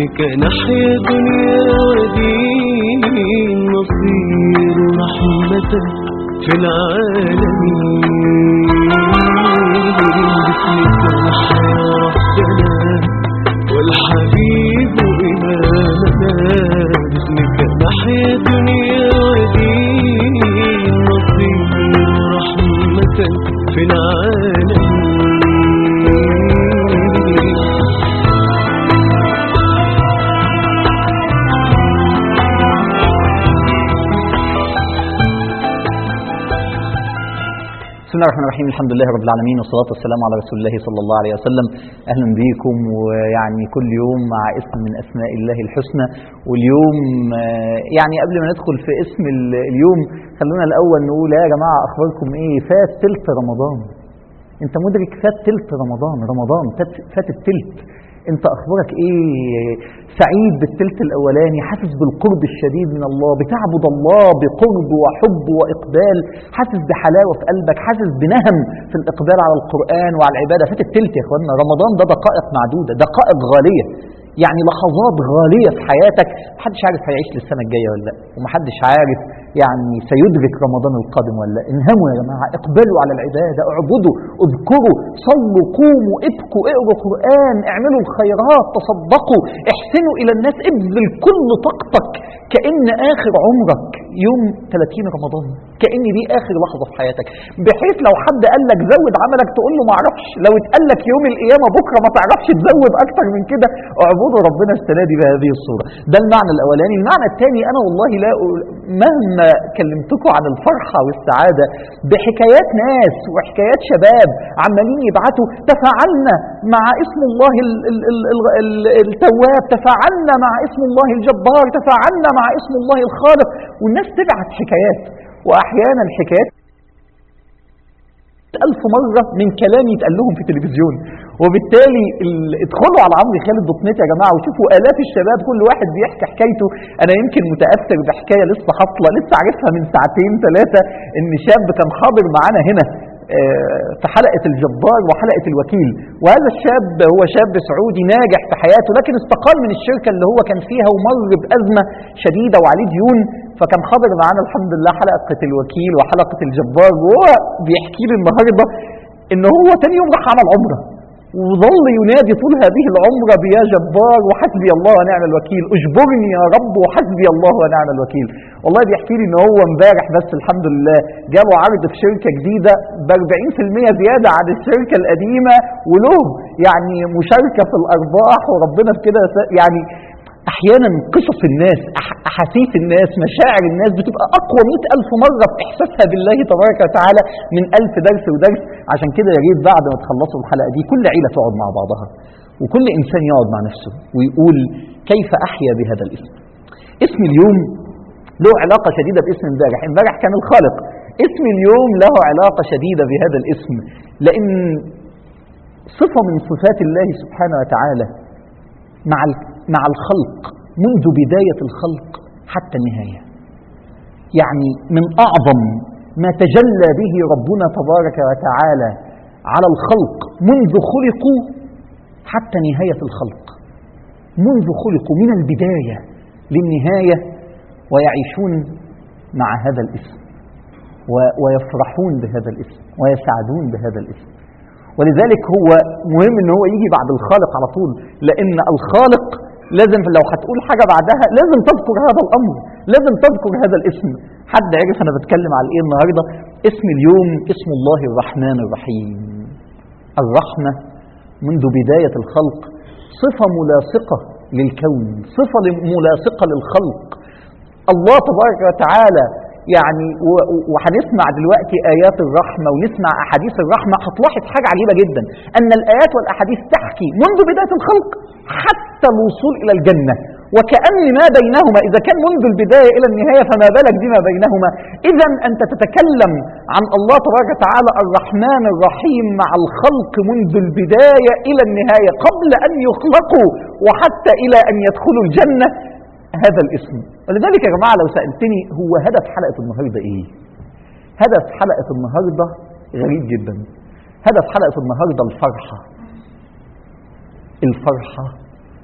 نحيا دنيا ودين نصير رحمة في العالمين. باسمك نحيا ربنا والحبيب إمامنا، باسمك نحيا دنيا ودين نصير رحمة في العالمين. بسم الله الرحمن الرحيم. الحمد لله رب العالمين، والصلاة والسلام على رسول الله صلى الله عليه وسلم. أهلا بكم، ويعني كل يوم مع اسم من أسماء الله الحسنى. واليوم يعني قبل ما ندخل في اسم اليوم خلونا الأول نقول يا جماعة أخباركم إيه؟ فات تلت رمضان. أنت مدرك فات تلت رمضان فات التلت. أنت أخبارك إيه؟ سعيد بالتلت الأولاني، حاسس بالقرب الشديد من الله، بتعبد الله بقرب وحب وإقبال، حاسس بحلاوة في قلبك، حاسس بنهم في الإقبال على القرآن وعلى العبادة. فات التلت يا إخواننا. رمضان ده دقائق معدودة، دقائق غالية، يعني لحظات غالية في حياتك. محدش عارف هيعيش للسنة الجاية ولا لا، ومحدش عارف يعني سيدرك رمضان القادم ولا لا. انهموا يا جماعة، اقبلوا على العبادة، اعبدوا، اذكروا، صلوا، قوموا، ابكوا، اقروا قرآن، اعملوا الخيرات، تصدقوا، احسنوا إلى الناس، ابذل كل طاقتك كأن آخر عمرك يوم 30 رمضان، كأن دي آخر لحظة في حياتك، بحيث لو حد قال لك زود عملك تقول له معرفش، لو اتقال لك يوم القيامة بكرة ما تعرفش تزود أكتر من كده. اعبدوا ربنا السنة دي بهذه الصورة. ده المعنى الأولاني. المعنى الثاني، أنا والله لا مهما كلمتكم عن الفرحة والسعادة بحكايات ناس وحكايات شباب عمالين يبعتوا تفاعلنا مع اسم الله التواب، تفاعلنا مع اسم الله الجبار، تفاعلنا مع اسم الله الخالق، والناس تبعت حكايات، وأحيانا حكايات 1000 مرة من كلام يتقال لهم في التلفزيون. وبالتالي ادخلوا على عمرو خالد دوت نت يا جماعة وشوفوا آلاف الشباب كل واحد بيحكي حكايته. أنا يمكن متأثر بحكاية لسه حاصلة، لسه عارفها من ساعتين ثلاثة، إن شاب كان حاضر معانا هنا في حلقة الجبار وحلقة الوكيل. وهذا الشاب هو شاب سعودي ناجح في حياته، لكن استقال من الشركة اللي هو كان فيها ومر بأزمة شديدة وعليه ديون، فكان حاضر معانا الحمد لله حلقة الوكيل وحلقة الجبار. وهو بيحكي لي النهاردة إن هو تاني يوم راح عمل عمرة، وظل ينادي طول هذه العمرة بيا جبار وحسبي الله ونعم الوكيل، اجبرني يا رب وحسبي الله ونعم الوكيل. والله بيحكي لي ان هو امبارح بس الحمد لله جابوا عرض في شركة جديدة ب 40% زيادة عن الشركة القديمة، وله يعني مشاركة في الارباح، وربنا في كده يعني. احيانا قصص الناس، احاسيس الناس، مشاعر الناس بتبقى اقوى 100,000 مرة في احساسها بالله تبارك وتعالى من 1000 درس ودرس. عشان كده يا ريت بعد ما تخلصوا الحلقة دي كل عيلة تقعد مع بعضها، وكل انسان يقعد مع نفسه ويقول كيف احيا بهذا الاسم. اسم اليوم له علاقة شديدة باسم امبارح. امبارح كان الخالق، اسم اليوم له علاقة شديدة بهذا الاسم، لان صفة من صفات الله سبحانه وتعالى مع الخلق منذ بداية الخلق حتى النهاية. يعني من أعظم ما تجلى به ربنا تبارك وتعالى على الخلق منذ خلقوا حتى نهاية الخلق، منذ خلقوا من البداية للنهاية، ويعيشون مع هذا الاسم ويفرحون بهذا الاسم ويسعدون بهذا الاسم. ولذلك هو مهم ان هو يجي بعد الخالق على طول، لان الخالق لازم لو هتقول حاجة بعدها لازم تذكر هذا الأمر، لازم تذكر هذا الاسم. حد عرف أنا بتكلم على إيه النهاردة؟ اسم اليوم اسم الله الرحمن الرحيم. الرحمة منذ بداية الخلق صفة ملاصقة للكون، صفة ملاصقة للخلق. الله تبارك وتعالى يعني وهنسمع دلوقتي آيات الرحمة ونسمع أحاديث الرحمة، هتلاحظ حاجة عجيبة جدا، أن الآيات والأحاديث تحكي منذ بداية الخلق حتى الوصول إلى الجنة، وكأن ما بينهما إذا كان منذ البداية إلى النهاية فما بالك بما بينهما. إذا أنت تتكلم عن الله تبارك وتعالى الرحمن الرحيم مع الخلق منذ البداية إلى النهاية، قبل أن يخلقوا وحتى إلى أن يدخلوا الجنة. هذا الاسم. ولذلك يا جماعة لو سألتني هو هدف حلقة النهاردة إيه؟ هدف حلقة النهاردة غريب جدا. هدف حلقة النهاردة الفرحة. الفرحة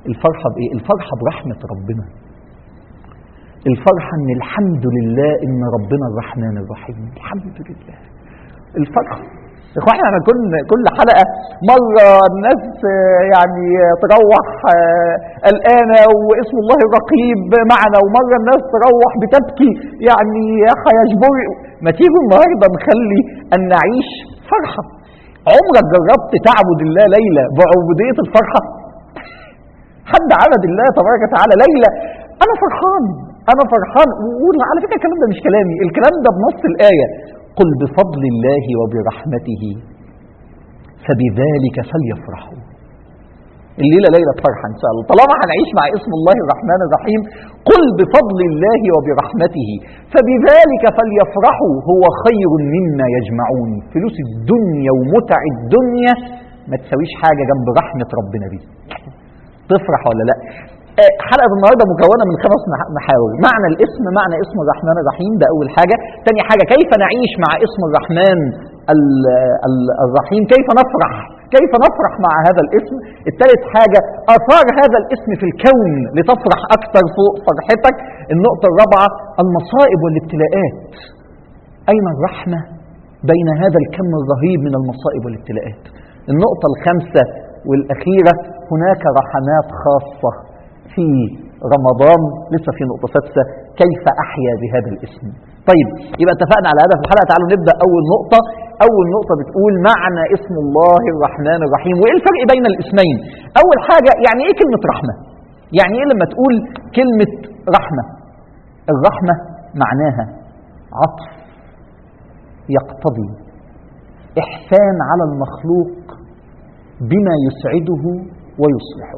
الفرحة بإيه؟ الفرحة برحمة ربنا، الفرحة إن الحمد لله إن ربنا الرحمن الرحيم، الحمد لله. الفرحة إخواني، أنا كل حلقة مرة الناس يعني تروح قلقانة واسم الله الرقيب معنا، ومرة الناس تروح بتبكي يعني هيجبر. ما تيجوا النهارده نخلي أن نعيش فرحة. عمرك جربت تعبد الله ليلة بعبودية الفرحة؟ حد عبد الله تبارك وتعالى ليلة أنا فرحان، أنا فرحان. وعلى فكرة الكلام ده مش كلامي، الكلام ده بنص الآية: قل بفضل الله وبرحمته فبذلك فليفرحوا. الليلة ليلة فرحة إن شاء الله طالما هنعيش مع اسم الله الرحمن الرحيم. قل بفضل الله وبرحمته فبذلك فليفرحوا هو خير مما يجمعون. فلوس الدنيا ومتع الدنيا ما تسويش حاجة جنب رحمة ربنا دي. تفرح ولا لا؟ حلقة النهاردة مكونة من 5 محاور. معنى الاسم، معنى اسم الرحمن الرحيم، ده أول حاجة. تاني حاجة كيف نعيش مع اسم الرحمن الرحيم، كيف نفرح مع هذا الاسم. الثالث حاجة آثار هذا الاسم في الكون لتفرح أكثر فوق فرحتك. النقطة الرابعة المصائب والابتلاءات، أين الرحمة بين هذا الكم الرهيب من المصائب والابتلاءات. النقطة الخامسة والأخيرة هناك رحمات خاصة في رمضان. لسه في نقطة سادسة كيف أحيا بهذا الاسم. طيب يبقى اتفقنا على هذا في الحلقة. تعالوا نبدأ أول نقطة. أول نقطة بتقول معنى اسم الله الرحمن الرحيم وإيه الفرق بين الاسمين. أول حاجة يعني إيه كلمة رحمة؟ يعني إيه لما تقول كلمة رحمة؟ الرحمة معناها عطف يقتضي إحسان على المخلوق بما يسعده ويصلحه.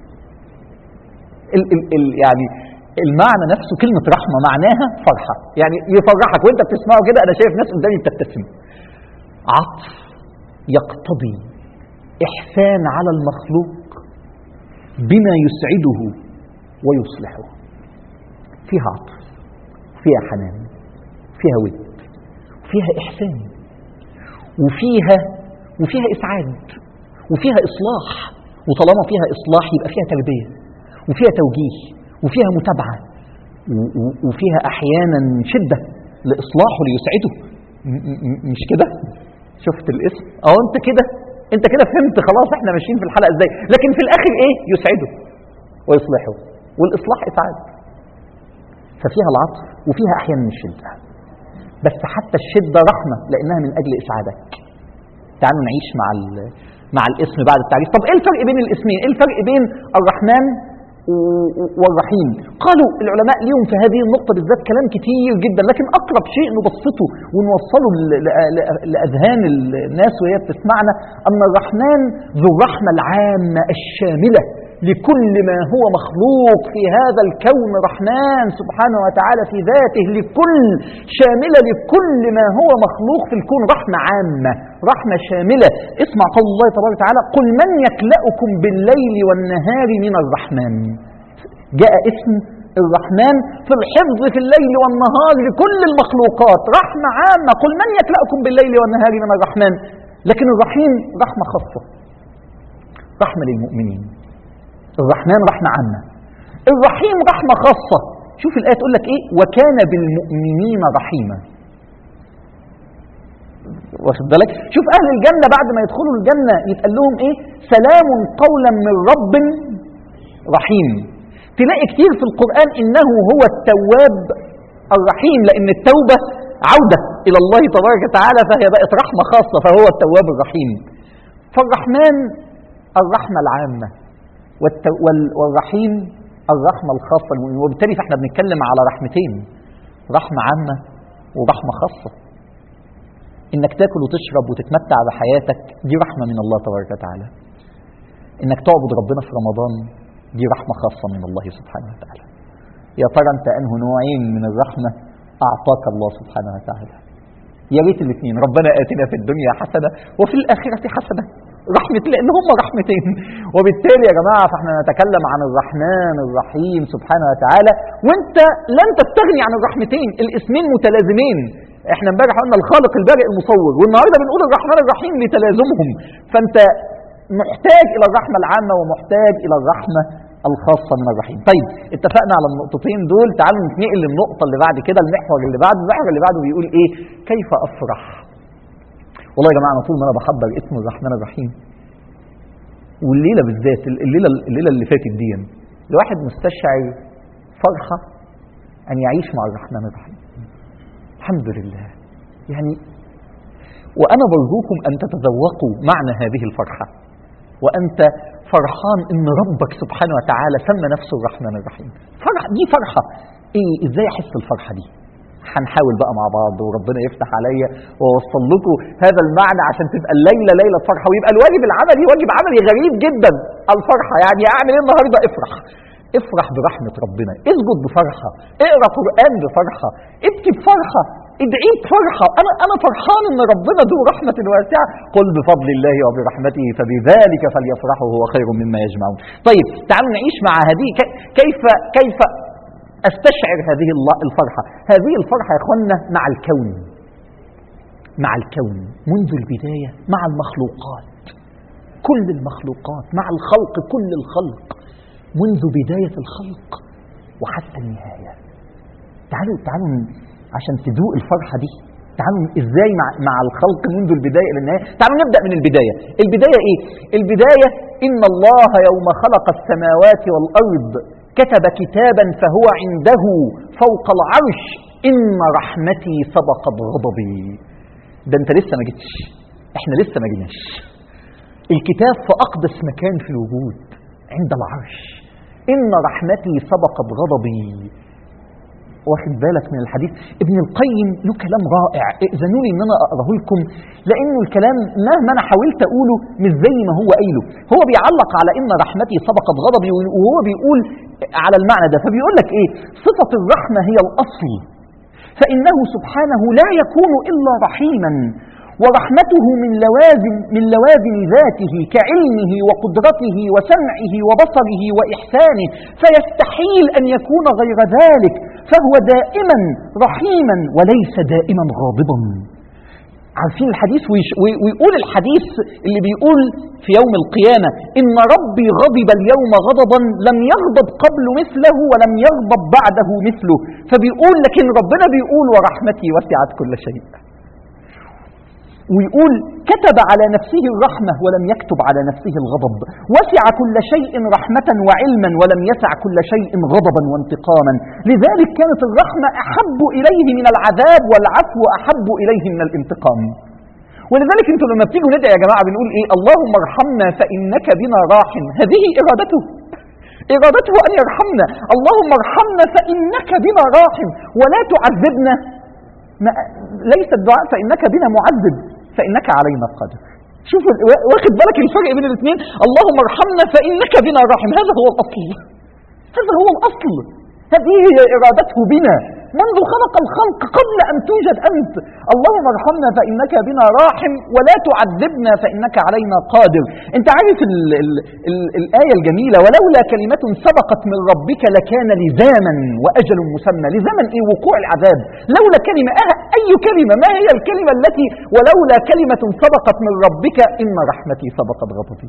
يعني المعنى نفسه كلمة رحمة معناها فرحة، يعني يفرحك وانت بتسمعه كده. انا شايف ناس قدامي بتبتسم. عطف يقتضي إحسان على المخلوق بما يسعده ويصلحه. فيها عطف، فيها حنان، فيها ود، فيها إحسان، وفيها إسعاد، وفيها إصلاح. وطالما فيها إصلاح يبقى فيها تربية، وفيها توجيه، وفيها متابعة، وفيها أحيانا شدة لإصلاحه ليسعده. مش كده؟ شفت الاسم؟ انت كده فهمت خلاص احنا ماشيين في الحلقة ازاي. لكن في الآخر ايه؟ يسعده ويصلحه، والإصلاح إسعاد. ففيها العطف وفيها أحيانا الشدة، بس حتى الشدة رحمة لأنها من أجل إسعادك. تعالوا نعيش مع الاسم بعد التعريف. طب ايه الفرق بين الاسمين؟ ايه الفرق بين الرحمن والرحيم؟ قالوا العلماء ليهم في هذه النقطة بالذات كلام كتير جدا، لكن أقرب شيء نبسطه ونوصله لأذهان الناس وهي بتسمعنا أن الرحمن ذو الرحمة العامة الشاملة لكل ما هو مخلوق في هذا الكون. رحمن سبحانه وتعالى في ذاته لكل، شاملة لكل ما هو مخلوق في الكون. رحمة عامة، رحمة شاملة. اسمع قول الله تبارك وتعالى: قل من يكلأكم بالليل والنهار من الرحمن. جاء اسم الرحمن في الحفظ في الليل والنهار لكل المخلوقات. رحمة عامة، قل من يكلأكم بالليل والنهار من الرحمن. لكن الرحيم رحمة خاصة، رحمة للمؤمنين. الرحمن رحمة عامة، الرحيم رحمة خاصة. شوف الآية تقول لك إيه: وكان بالمؤمنين رحيما. واخد بالك؟ شوف أهل الجنة بعد ما يدخلوا الجنة يتقال لهم إيه؟ سلام قولا من رب رحيم. تلاقي كتير في القرآن إنه هو التواب الرحيم، لأن التوبة عودة إلى الله تبارك وتعالى، فهي بقت رحمة خاصة، فهو التواب الرحيم. فالرحمن الرحمة العامة، والرحيم الرحمة الخاصة. وبالتالي فاحنا بنتكلم على رحمتين، رحمة عامة ورحمة خاصة. انك تاكل وتشرب وتتمتع بحياتك دي رحمة من الله تبارك وتعالى. انك تعبد ربنا في رمضان دي رحمة خاصة من الله سبحانه وتعالى. يا ترى انت انه نوعين من الرحمة اعطاك الله سبحانه وتعالى؟ يا ريت الاثنين. ربنا آتنا في الدنيا حسنة وفي الآخرة حسنة. رحمة، لأن هم رحمتين. وبالتالي يا جماعة فاحنا نتكلم عن الرحمن الرحيم سبحانه وتعالى، وانت لن تستغني عن الرحمتين. الاسمين متلازمين. احنا امبارح قلنا الخالق البارئ المصور، والنهارده بنقول الرحمن الرحيم لتلازمهم. فانت محتاج إلى الرحمة العامة ومحتاج إلى الرحمة الخاصة من الرحيم. طيب اتفقنا على النقطتين دول، تعالوا نتنقل للنقطة اللي بعد كده، المحور اللي بعده. المحور اللي بعده بيقول ايه؟ كيف افرح. والله يا جماعة انا طول ما انا بحضر اسم الرحمن الرحيم، والليلة بالذات الليلة اللي فاتت دي، الواحد مستشعر فرحة ان يعيش مع الرحمن الرحيم. الحمد لله. يعني وانا برجوكم ان تتذوقوا معنى هذه الفرحة، وانت فرحان ان ربك سبحانه وتعالى سمى نفسه الرحمن الرحيم. فرحة دي فرحة ايه؟ ازاي احس الفرحة دي؟ هنحاول بقى مع بعض، وربنا يفتح عليا واوصل لكم هذا المعنى عشان تبقى الليلة ليلة فرحة، ويبقى الواجب العملي واجب عملي غريب جدا. الفرحة يعني اعمل ايه النهارده؟ افرح برحمة ربنا، اسجد بفرحة، اقرا قرآن بفرحة، ابكي بفرحة، ادعي بفرحة. انا فرحان ان ربنا ذو رحمة واسعة. قل بفضل الله وبرحمته فبذلك فليفرحوا هو خير مما يجمعون. طيب تعالوا نعيش مع هذه. كيف استشعر هذه الفرحة؟ هذه الفرحة يا اخوانا مع الكون منذ البداية، مع المخلوقات، كل المخلوقات، مع الخلق، كل الخلق منذ بداية الخلق وحتى النهاية. تعالوا عشان تذوق الفرحة دي، تعالوا ازاي مع الخلق منذ البداية إلى النهاية. تعالوا نبدأ من البداية. البداية ايه؟ البداية إن الله يوم خلق السماوات والأرض كتب كتابا فهو عنده فوق العرش إن رحمتي سبقت غضبي. ده انت لسه ما جيتش، احنا لسه ما جيناش. الكتاب في أقدس مكان في الوجود عند العرش. إن رحمتي سبقت غضبي. واخد بالك من الحديث؟ ابن القيم له كلام رائع، ائذنوا لي ان انا اقراه لكم، لانه الكلام مهما انا حاولت اقوله مش زي ما هو قايله. هو بيعلق على ان رحمتي سبقت غضبي، وهو بيقول على المعنى ده، فبيقول لك ايه؟ صفة الرحمة هي الاصل، فانه سبحانه لا يكون الا رحيما، ورحمته من لوازم ذاته كعلمه وقدرته وسمعه وبصره وإحسانه، فيستحيل أن يكون غير ذلك، فهو دائما رحيما وليس دائما غاضبا. عارفين الحديث؟ ويقول الحديث اللي بيقول في يوم القيامة إن ربي غضب اليوم غضبا لم يغضب قبل مثله ولم يغضب بعده مثله. فبيقول لكن ربنا بيقول ورحمتي وسعت كل شيء. ويقول كتب على نفسه الرحمة ولم يكتب على نفسه الغضب، وسع كل شيء رحمة وعلما ولم يسع كل شيء غضبا وانتقاما، لذلك كانت الرحمة أحب إليه من العذاب والعفو أحب إليه من الانتقام. ولذلك انتم لما بتيجوا ندعي يا جماعة بنقول ايه؟ اللهم ارحمنا فإنك بنا راحم. هذه إرادته أن يرحمنا. اللهم ارحمنا فإنك بنا راحم ولا تعذبنا. ليس الدعاء فإنك بنا معذب، فإنك علينا قادر. شوفوا واخد بالك الفرق بين الاثنين؟ اللهم ارحمنا فإنك بنا راحم، هذا هو الأصل، هذه هي إرادته بنا منذ خلق الخلق قبل أن توجد أنت. اللهم ارحمنا فإنك بنا راحم ولا تعذبنا فإنك علينا قادر. انت عارف الآية الجميلة ولولا كلمة سبقت من ربك لكان لزاما وأجل مسمى. لزاما ايه؟ وقوع العذاب. لولا كلمة، أي كلمة؟ ما هي الكلمة التي ولولا كلمة سبقت من ربك إن رحمتي سبقت غضبي؟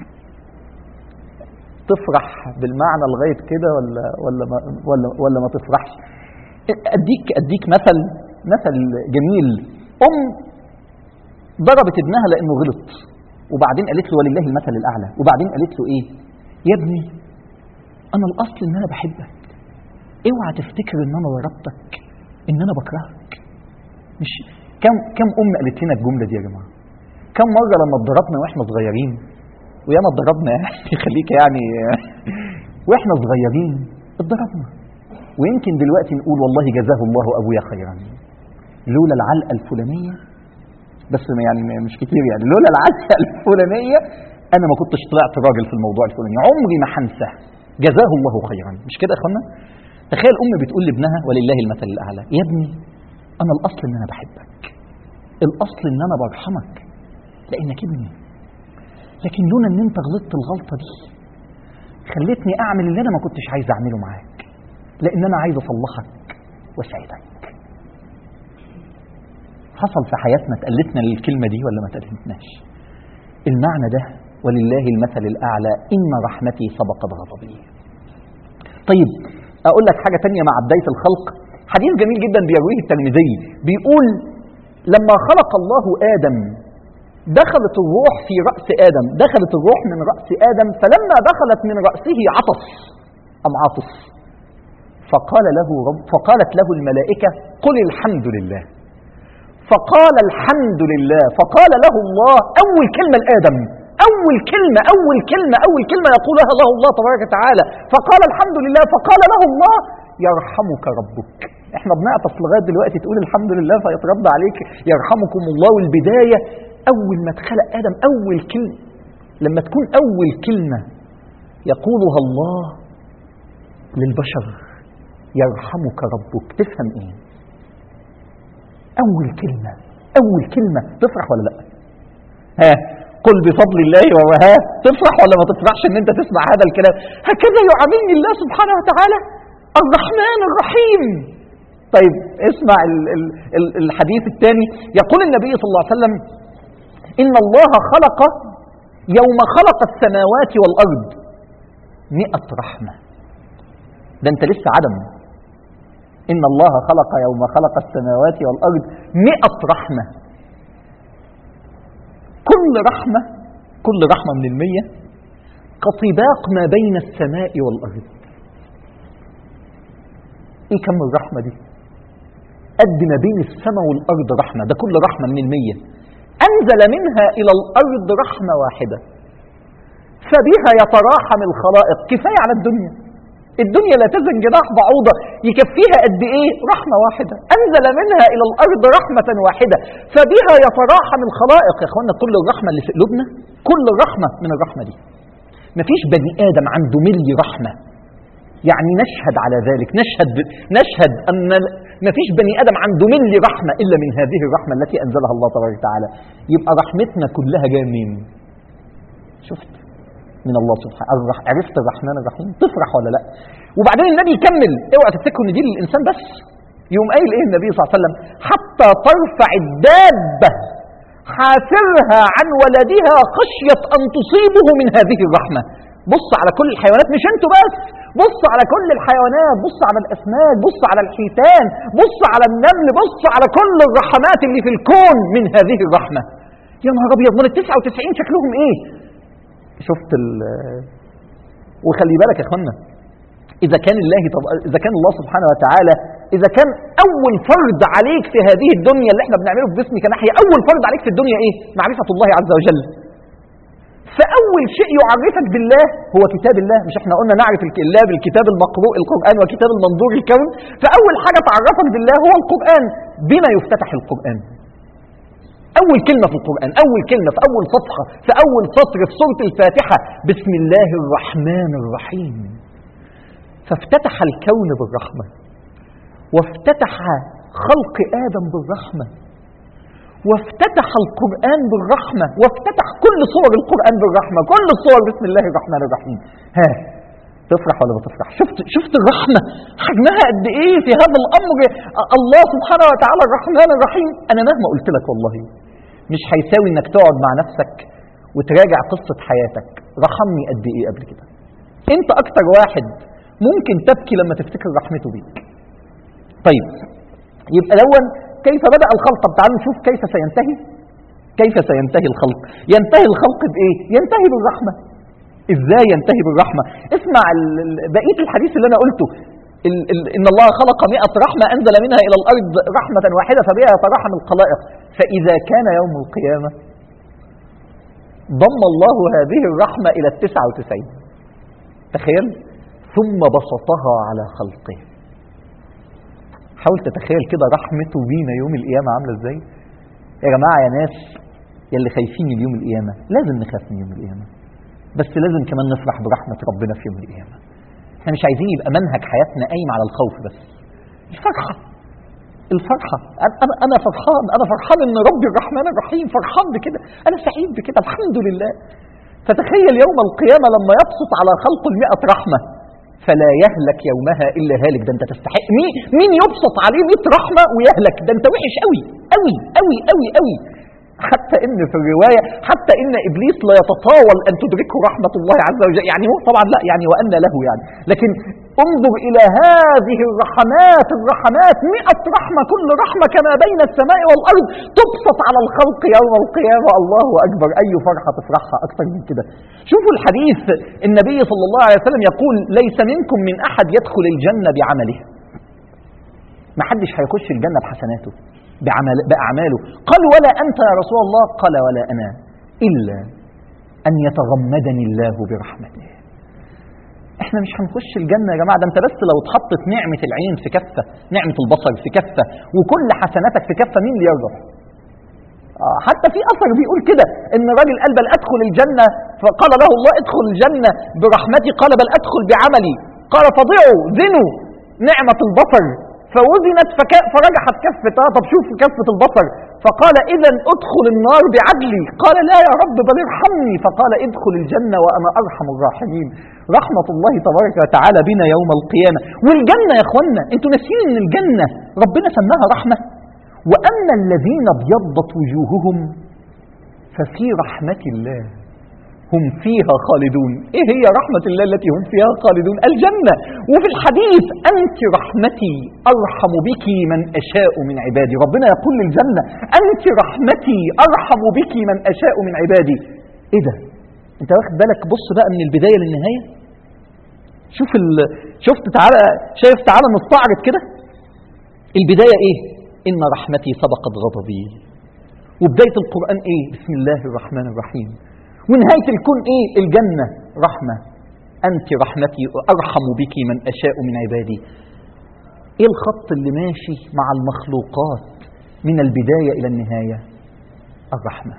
تفرح بالمعنى لغاية كده ولا ما تفرحش؟ أديك مثل جميل. ضربت ابنها لأنه غلط، وبعدين قالت له ولله المثل الأعلى، وبعدين قالت له إيه؟ يا ابني أنا الأصل إن أنا بحبك، اوعى تفتكر إن أنا ضربتك إن أنا بكرهك. مش كم قالت لنا الجملة دي يا جماعة؟ كم مرة لما اتضربنا وإحنا صغيرين، وياما اتضربنا يخليك يعني وإحنا صغيرين اتضربنا، ويمكن دلوقتي نقول والله جزاه الله أبويا خيرا لولا العلقة الفلانية، بس يعني مش كتير يعني، لولا العلقة الفلانية أنا ما كنتش طلعت راجل في الموضوع الفلاني، عمري ما هنسى، جزاه الله خيرا. مش كده يا أخوانا؟ تخيل أم بتقول لابنها ولله المثل الأعلى، يا ابني أنا الأصل إن أنا بحبك، الأصل إن أنا برحمك لأنك ابني، لكن لولا إن أنت غلطت الغلطة دي خلتني أعمل اللي أنا ما كنتش عايز أعمله معاك، لأن أنا عايز أصلحك وأسعدك. حصل في حياتنا تقلتنا للكلمة دي ولا ما تقلتناش؟ المعنى ده ولله المثل الأعلى إن رحمتي سبقت غضبي. طيب أقول لك حاجة تانية مع بداية الخلق، حديث جميل جدا بيرويه الترمذي، بيقول لما خلق الله آدم دخلت الروح في رأس آدم، دخلت الروح من رأس آدم، فلما دخلت من رأسه عطس، أم عطس، فقالت له الملائكة قل الحمد لله، فقال الحمد لله، فقال له الله أول كلمة لآدم، أول كلمة يقولها له الله تبارك وتعالى، فقال الحمد لله، فقال له الله يرحمك ربك. احنا بنعطس لغاية دلوقتي تقول الحمد لله فيترد عليك يرحمكم الله. والبداية أول ما اتخلق آدم أول كلمة، لما تكون أول كلمة يقولها الله للبشر يرحمك ربك، تفهم ايه؟ أول كلمة تفرح ولا لا؟ ها قل بفضل الله ووهاه، تفرح ولا ما تفرحش ان انت تسمع هذا الكلام؟ هكذا يعاملني الله سبحانه وتعالى الرحمن الرحيم. طيب اسمع الحديث الثاني، يقول النبي صلى الله عليه وسلم إن الله خلق يوم خلق السماوات والأرض 100 رحمة. ده انت لسه عدم. إن الله خلق يوم خلق السماوات والأرض 100 رحمة. كل رحمة من 100 كطباق ما بين السماء والأرض. ايه كم الرحمة دي؟ قد ما بين السماء والأرض رحمة، ده كل رحمة من 100. أنزل منها إلى الأرض رحمة واحدة فبها يتراحم الخلائق. كفاية على الدنيا لا تزن جناح بعوضة، يكفيها قد إيه؟ رحمة واحدة. أنزل منها إلى الأرض رحمة واحدة فبها يتراحم الخلائق. يا أخوانا كل الرحمة اللي في قلوبنا، كل الرحمة من الرحمة دي. مفيش بني آدم عنده ملي رحمة، يعني نشهد على ذلك، نشهد أن مفيش بني آدم عنده ملي رحمة إلا من هذه الرحمة التي أنزلها الله تبارك وتعالى. يبقى رحمتنا كلها جاية منين؟ شفت؟ من الله سبحانه. عرفت الرحمن الرحيم؟ تفرح ولا لا؟ وبعدين النبي يكمل، اوعى تفتكروا ان دي للإنسان بس. يوم قايل ايه النبي صلى الله عليه وسلم؟ حتى ترفع الدابة حافرها عن ولدها خشية أن تصيبه من هذه الرحمة. بص على كل الحيوانات، مش انتوا بس، بص على كل الحيوانات، بص على الأسماك، بص على الحيتان، بص على النمل، بص على كل الرحمات اللي في الكون من هذه الرحمة. يا نهار أبيض، من 99 شكلهم ايه؟ شفت وخلي بالك يا اخوانا، إذا كان الله سبحانه وتعالى، إذا كان أول فرض عليك في هذه الدنيا اللي احنا بنعمله في جسمك ناحية، أول فرض عليك في الدنيا إيه؟ معرفة الله عز وجل. فأول شيء يعرفك بالله هو كتاب الله. مش احنا قلنا نعرف الله بالكتاب المقروء القرآن وكتاب المنظور الكون؟ فأول حاجة تعرفك بالله هو القرآن. بما يفتتح القرآن؟ أول كلمة في القرآن، أول كلمة في أول صفحة، في أول سطر في سورة الفاتحة، بسم الله الرحمن الرحيم. فافتتح الكون بالرحمة، وافتتح خلق آدم بالرحمة، وافتتح القرآن بالرحمة، وافتتح كل صور القرآن بالرحمة، كل الصور بسم الله الرحمن الرحيم. ها تفرح ولا ما تفرح؟ شفت الرحمة حجمها قد ايه في هذا الأمر؟ الله سبحانه وتعالى الرحمن الرحيم. أنا مهما قلت لك والله مش هيساوي انك تقعد مع نفسك وتراجع قصة حياتك، رحمني قد ايه قبل كده. انت اكتر واحد ممكن تبكي لما تفتكر رحمته بيك. طيب يبقى الأول كيف بدأ الخلق؟ تعالوا نشوف كيف سينتهي الخلق. ينتهي الخلق بإيه؟ ينتهي بالرحمة. إزاي ينتهي بالرحمة؟ اسمع بقية الحديث اللي أنا قلته. إن الله خلق 100 رحمة أنزل منها إلى الأرض رحمة واحدة فبها يتراحم الخلائق. فإذا كان يوم القيامة ضم الله هذه الرحمة إلى 99. تخيل، ثم بسطها على خلقه. حاول تتخيل كده رحمته بينا يوم القيامة عاملة ازاي. يا جماعة يا ناس يلي خايفين اليوم القيامة، لازم نخاف من يوم القيامة، بس لازم كمان نفرح برحمة ربنا في يوم القيامة. احنا مش عايزين يبقى منهج حياتنا قايم على الخوف بس. الفرحة أنا فرحان إن ربي الرحمن الرحيم، فرحان بكده، أنا سعيد بكده، الحمد لله. فتخيل يوم القيامة لما يبسط على خلق 100 رحمة فلا يهلك يومها إلا هالك. ده أنت تستحق. مين يبسط عليه 100 رحمة ويهلك؟ ده أنت وحش قوي قوي قوي قوي قوي. حتى إن في الرواية حتى إن إبليس لا يتطاول أن تدركه رحمة الله عز وجل، يعني هو طبعا لا يعني وأن له يعني، لكن انظر إلى هذه الرحمات 100 رحمة، كل رحمة كما بين السماء والأرض تبسط على الخلق يوم القيامة. الله أكبر، أي فرحة تفرحها أكثر من كده. شوفوا الحديث، النبي صلى الله عليه وسلم يقول ليس منكم من أحد يدخل الجنة بعمله، ما حدش هيخش الجنة بحسناته بأعماله. قال ولا أنت يا رسول الله؟ قال ولا أنا، إلا أن يتغمدني الله برحمته. احنا مش هنخش الجنة يا جماعة، ده انت بس لو اتحطت نعمة العين في كفة، نعمة البصر في كفة، وكل حسناتك في كفة، مين اللي يرجع؟ حتى في أثر بيقول كده، ان راجل قال بل أدخل الجنة، فقال له الله ادخل الجنة برحمتي، قال بل أدخل بعملي، قال فضعوا زنوا نعمة البصر فوزنت فرجحت كفة. طب شوف كفة البصر، فقال إذن أدخل النار بعدلي، قال لا يا رب بل ارحمني، فقال ادخل الجنة وأنا أرحم الراحمين. رحمة الله تبارك وتعالى بنا يوم القيامة. والجنة يا أخوانا، أنتوا ناسين إن الجنة ربنا سماها رحمة، وأما الذين ابيضت وجوههم ففي رحمة الله هم فيها خالدون. ايه هي رحمة الله التي هم فيها خالدون؟ الجنة. وفي الحديث أنت رحمتي أرحم بك من أشاء من عبادي، ربنا يقول للجنة أنت رحمتي أرحم بك من أشاء من عبادي. ايه ده؟ انت واخد بالك؟ بص بقى من البداية للنهاية، شفت شايف؟ تعالى نستعرض كده. البداية ايه؟ إن رحمتي سبقت غضبي. وبداية القرآن ايه؟ بسم الله الرحمن الرحيم. ونهاية الكون ايه؟ الجنة رحمة، أنت رحمتي أرحم بك من أشاء من عبادي. ايه الخط اللي ماشي مع المخلوقات من البداية إلى النهاية؟ الرحمة.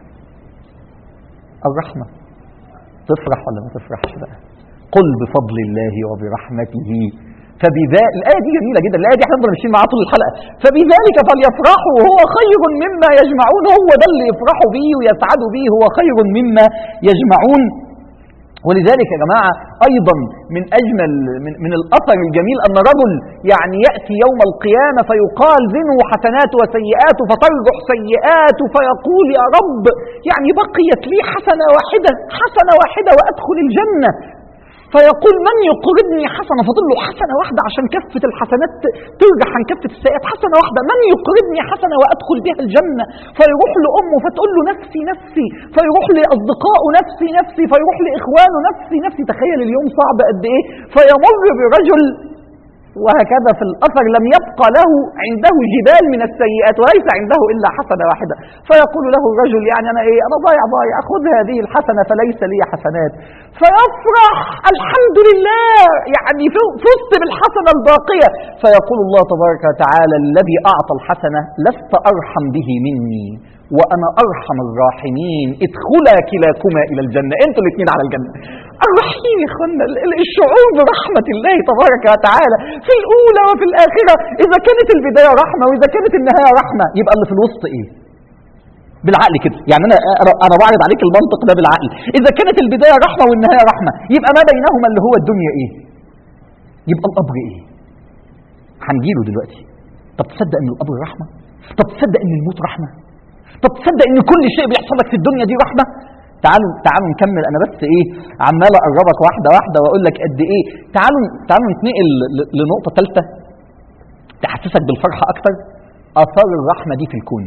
الرحمة. تفرح ولا ما تفرحش بقى؟ قل بفضل الله وبرحمته فبذلك. الآية دي جميلة جدا، الآية دي احنا نقدر نمشي معاها طول الحلقة. فبذلك فليفرحوا هو خير مما يجمعون، هو ده اللي يفرحوا به ويسعدوا به، هو خير مما يجمعون. ولذلك يا جماعة أيضا من أجمل من الأثر الجميل أن رجل يعني يأتي يوم القيامة فيقال زنوا حسنات وسيئات فترجح سيئات، فيقول يا رب يعني بقيت لي حسنة واحدة وأدخل الجنة. فيقول من يقرضني حسنة؟ فضل له حسنة واحدة عشان كفة الحسنات ترجح عن كفة السيئات، حسنة واحدة، من يقرضني حسنة وأدخل بها الجنة؟ فيروح لأمه فتقول له نفسي نفسي، فيروح لأصدقائه نفسي، فيروح لإخوانه نفسي. تخيل اليوم صعب قد إيه. فيمر برجل، وهكذا في الأثر لم يبقى له عنده جبال من السيئات وليس عنده إلا حسنة واحدة. فيقول له الرجل يعني أنا ضايع، خذ هذه الحسنة فليس لي حسنات. فيفرح الحمد لله، يعني فزت بالحسنة الباقية. فيقول الله تبارك وتعالى الذي أعطى الحسنة لست أرحم به مني وأنا أرحم الراحمين، ادخلا كلاكما إلى الجنة، أنتوا الاثنين على الجنة. الرحيم يا اخوانا، الشعور برحمة الله تبارك وتعالى في الأولى وفي الآخرة. إذا كانت البداية رحمة وإذا كانت النهاية رحمة، يبقى اللي في الوسط إيه؟ بالعقل كده يعني، أنا بعرض عليك المنطق ده بالعقل. إذا كانت البداية رحمة والنهاية رحمة، يبقى ما بينهما اللي هو الدنيا إيه؟ يبقى القبر إيه؟ هنجيله دلوقتي. طب تصدق إن القبر رحمة؟ طب تصدق إن الموت رحمة؟ طب تصدق إن كل شيء بيحصل لك في الدنيا دي رحمة؟ تعالوا نكمل. أنا بس إيه عمال أقربك واحدة وأقول لك قد إيه. تعالوا نتنقل لنقطة ثالثة تحسسك بالفرحة أكتر. آثار الرحمة دي في الكون.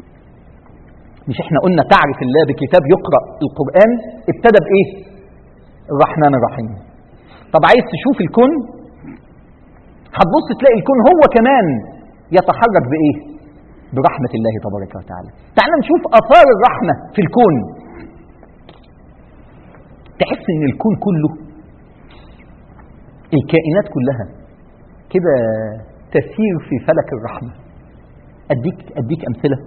مش إحنا قلنا تعرف الله بكتاب يقرأ القرآن ابتدى بإيه؟ الرحمن الرحيم. طب عايز تشوف الكون؟ هتبص تلاقي الكون هو كمان يتحرك بإيه؟ برحمة الله تبارك وتعالى. تعال نشوف آثار الرحمة في الكون. تحس ان الكون كله، الكائنات كلها كده تسير في فلك الرحمة. اديك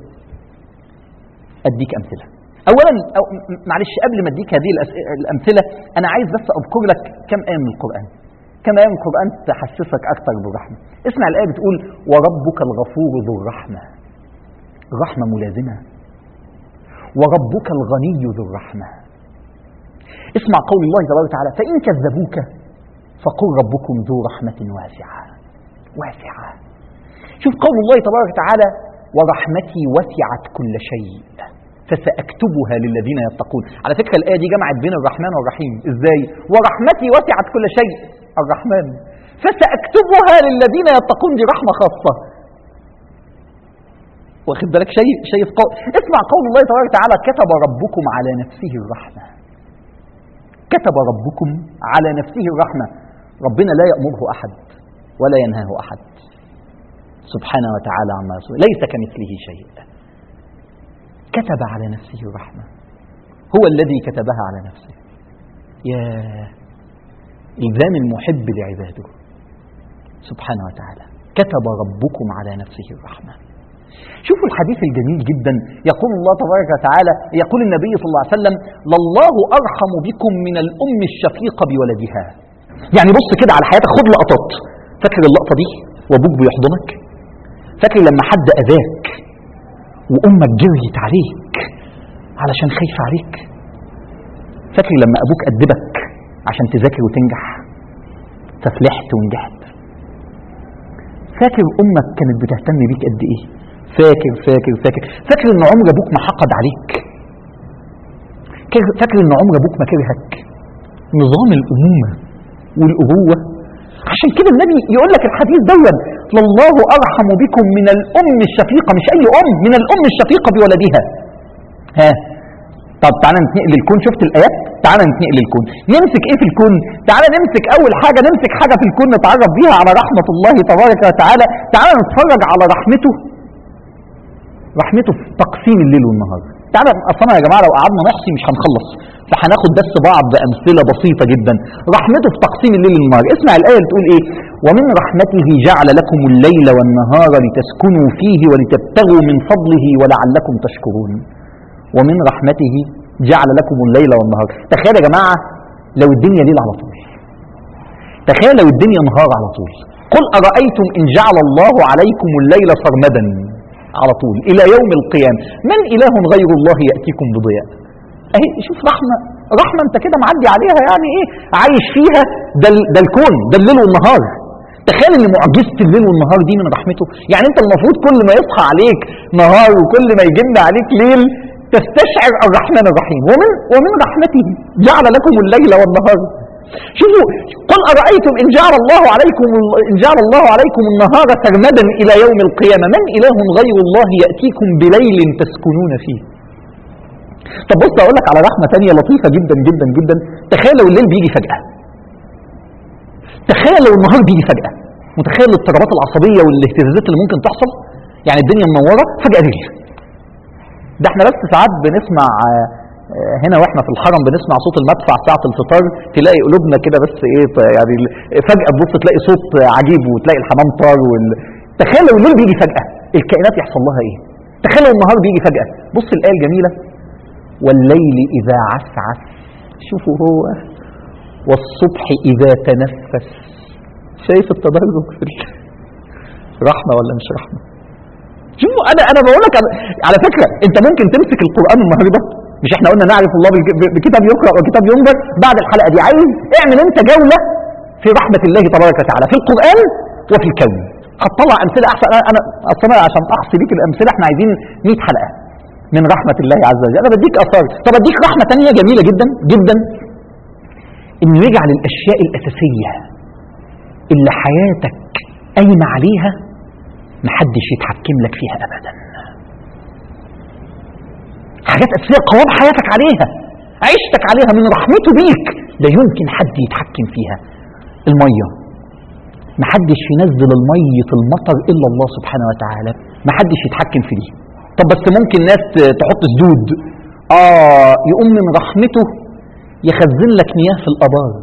امثلة. اولا معلش قبل ما اديك هذه الامثلة، انا عايز بس اذكر لك كم آية من القرآن، تحسسك اكتر بالرحمة. اسمع الآية بتقول وربك الغفور ذو الرحمة، الرحمة ملازمة، وربك الغني ذو الرحمة. اسمع قول الله تبارك وتعالى فإن كذبوك فقل ربكم ذو رحمة واسعة. شوف قول الله تبارك وتعالى ورحمتي وسعت كل شيء فسأكتبها للذين يتقون. على فكرة الآية دي جمعت بين الرحمن والرحيم. إزاي؟ ورحمتي وسعت كل شيء، الرحمن، فسأكتبها للذين يتقون، دي رحمة خاصة. واخد بالك؟ شيء اسمع قول الله تبارك وتعالى: كتب ربكم على نفسه الرحمة. كتب ربكم على نفسه الرحمة. ربنا لا يأمره أحد ولا ينهاه أحد سبحانه وتعالى عما يصفون، ليس كمثله شيء. كتب على نفسه الرحمة، هو الذي كتبها على نفسه. يا إلزام المحب لعباده سبحانه وتعالى. كتب ربكم على نفسه الرحمة. شوفوا الحديث الجميل جدا، يقول الله تبارك وتعالى، يقول النبي صلى الله عليه وسلم: لله أرحم بكم من الأم الشفيقة بولدها. يعني بص كده على حياتك، خد لقطات. فاكر اللقطة دي وأبوك بيحضنك؟ فاكر لما حد أذاك وأمك جريت عليك علشان خايفة عليك؟ فاكر لما أبوك أدبك عشان تذاكر وتنجح ففلحت ونجحت؟ فاكر أمك كانت بتهتم بيك قد إيه؟ فاكر إن عمر أبوك ما حقد عليك؟ فاكر إن عمر أبوك ما كرهك؟ نظام الأمومة والأبوة. عشان كده النبي يقول لك الحديث دون: لله أرحم بكم من الأم الشفيقة، مش أي أم، من الأم الشفيقة بولدها. طب تعالى نتنقل للكون. شفت الآيات؟ تعالى نتنقل للكون. نمسك إيه في الكون؟ تعالى نمسك أول حاجة، نمسك حاجة في الكون نتعرف بيها على رحمة الله تبارك وتعالى. تعالى نتفرج على رحمته في تقسيم الليل والنهار. تعالى أصلا يا جماعة لو قعدنا نحصي مش هنخلص، فهناخد بس بعض أمثلة بسيطة جدا. رحمته في تقسيم الليل والنهار. اسمع الآية اللي تقول إيه: ومن رحمته جعل لكم الليل والنهار لتسكنوا فيه ولتبتغوا من فضله ولعلكم تشكرون. ومن رحمته جعل لكم الليل والنهار. تخيل يا جماعة لو الدنيا ليل على طول، تخيل لو الدنيا نهار على طول. قل أرأيتم إن جعل الله عليكم الليل سرمدا على طول إلى يوم القيامة من إله غير الله يأتيكم بضياء. أهي شوف رحمة أنت كده معدي عليها، يعني إيه عايش فيها. ده الكون، ده الليل والنهار. تخيل ان معجزة الليل والنهار دي من رحمته. يعني انت المفروض كل ما يصحى عليك نهار وكل ما يجن عليك ليل تستشعر الرحمن الرحيم. ومن رحمته جعل لكم الليل والنهار. شوفوا: قل أرأيتم إن جعل الله عليكم النهار سرمدا إلى يوم القيامة من إله غير الله يأتيكم بليل تسكنون فيه. طب بص أقول لك على رحمة تانية لطيفة جدا جدا جدا. تخيل لو الليل بيجي فجأة، تخيل لو النهار بيجي فجأة. متخيل الاضطرابات العصبية والاهتزازات اللي ممكن تحصل؟ يعني الدنيا منورة فجأة ليل. ده احنا بس ساعات بنسمع هنا واحنا في الحرم بنسمع صوت المدفع ساعة الفطار، تلاقي قلوبنا كده بس ايه، يعني فجأة تبص تلاقي صوت عجيب وتلاقي الحمام طار تخيل لو الليل بيجي فجأة الكائنات يحصل لها ايه؟ تخيل لو النهار بيجي فجأة. بص الآية الجميلة: والليل إذا عسعس. شوفوا هو والصبح إذا تنفس. شايف التدرج في رحمة ولا مش رحمة؟ شوفوا أنا بقول لك على فكرة أنت ممكن تمسك القرآن النهارده، مش احنا قلنا نعرف الله بكتاب يقرأ وكتاب ينظر؟ بعد الحلقة دي عايز اعمل انت جولة في رحمة الله تبارك وتعالى في القرآن وفي الكون. هتطلع أمثلة أحسن. أنا أصلا عشان أحصي بيك الأمثلة احنا عايزين 100 حلقة من رحمة الله عز وجل. أنا بديك أثار. طب أديك رحمة تانية جميلة جدا جدا، إنه يجعل الأشياء الأساسية اللي حياتك قايمة عليها محدش يتحكم لك فيها أبدا. حاجات أساسية قوام حياتك عليها، عيشتك عليها، من رحمته بيك لا يمكن حد يتحكم فيها. المية محدش ينزل المية المطر إلا الله سبحانه وتعالى، محدش يتحكم في دي. طب بس ممكن ناس تحط سدود، يقوم من رحمته يخزن لك مياه في الآبار.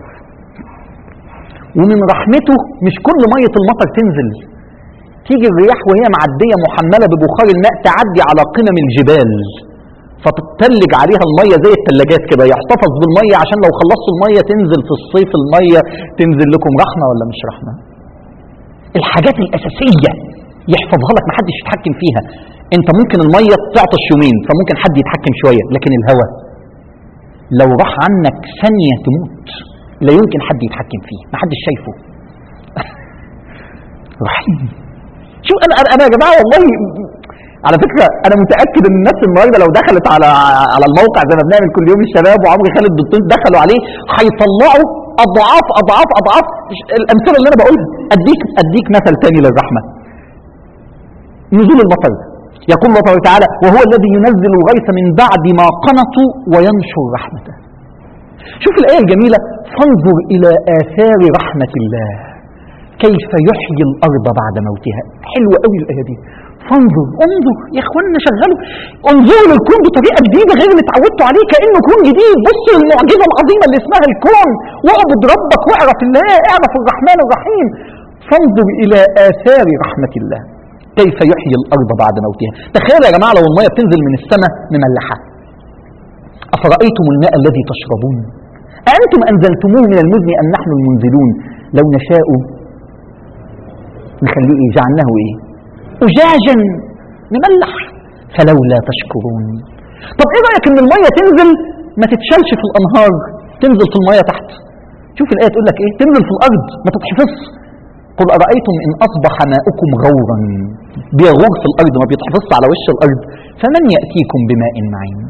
ومن رحمته مش كل مية المطر تنزل، تيجي الرياح وهي معدية محملة ببخار الماء تعدي على قمم الجبال فتتلج عليها المية زي التلاجات كده، يحتفظ بالمية عشان لو خلصوا المية تنزل في الصيف المية تنزل لكم. رحمة ولا مش رحمة؟ الحاجات الأساسية يحفظها لك محدش يتحكم فيها. انت ممكن المية تعطش يومين فممكن حد يتحكم شوية، لكن الهواء لو راح عنك ثانية تموت، لا يمكن حد يتحكم فيه، محدش شايفه. رحيم. شو انا يا جماعة والله على فكره انا متاكد ان الناس النهارده لو دخلت على الموقع زي ما بنعمل كل يوم الشباب وعمرو خالد الدكتور دخلوا عليه هيطلعوا اضعاف اضعاف اضعاف الامثله اللي انا بقولها. اديك مثل تاني للرحمه، نزول المطر. يقول الله تعالى وهو الذي ينزل الغيث من بعد ما قنطوا وينشر رحمته. شوف الآية الجميلة، فانظر إلى آثار رحمة الله كيف يحيي الأرض بعد موتها. حلوة قوي الآية دي. فانظر، انظر يا اخوانا، شغلوا انظروا للكون بطريقة جديدة غير اللي اتعودتوا عليه، كأنه كون جديد. بص للمعجزة العظيمة اللي اسمها الكون، واعبد ربك واعرف الله، اعرف الرحمن الرحيم. فانظر إلى آثار رحمة الله كيف يحيي الأرض بعد موتها. تخيل يا جماعة لو المية بتنزل من السماء مملحة. أفرأيتم الماء الذي تشربون أأنتم أنزلتموه من المزن أم نحن المنزلون لو نشاء نخليه إيه؟ جعلناه إيه؟ أجاجا مملح فلولا تشكرون. طب إيه رأيك إن المية تنزل ما تتشالش في الأنهار، تنزل في المية تحت؟ شوف الآية تقول لك إيه؟ تنزل في الأرض ما تتحفظش. قل أرأيتم إن أصبح ماؤكم غورا، بيغور في الأرض ما بيتحفظش على وش الأرض، فمن يأتيكم بماء معين.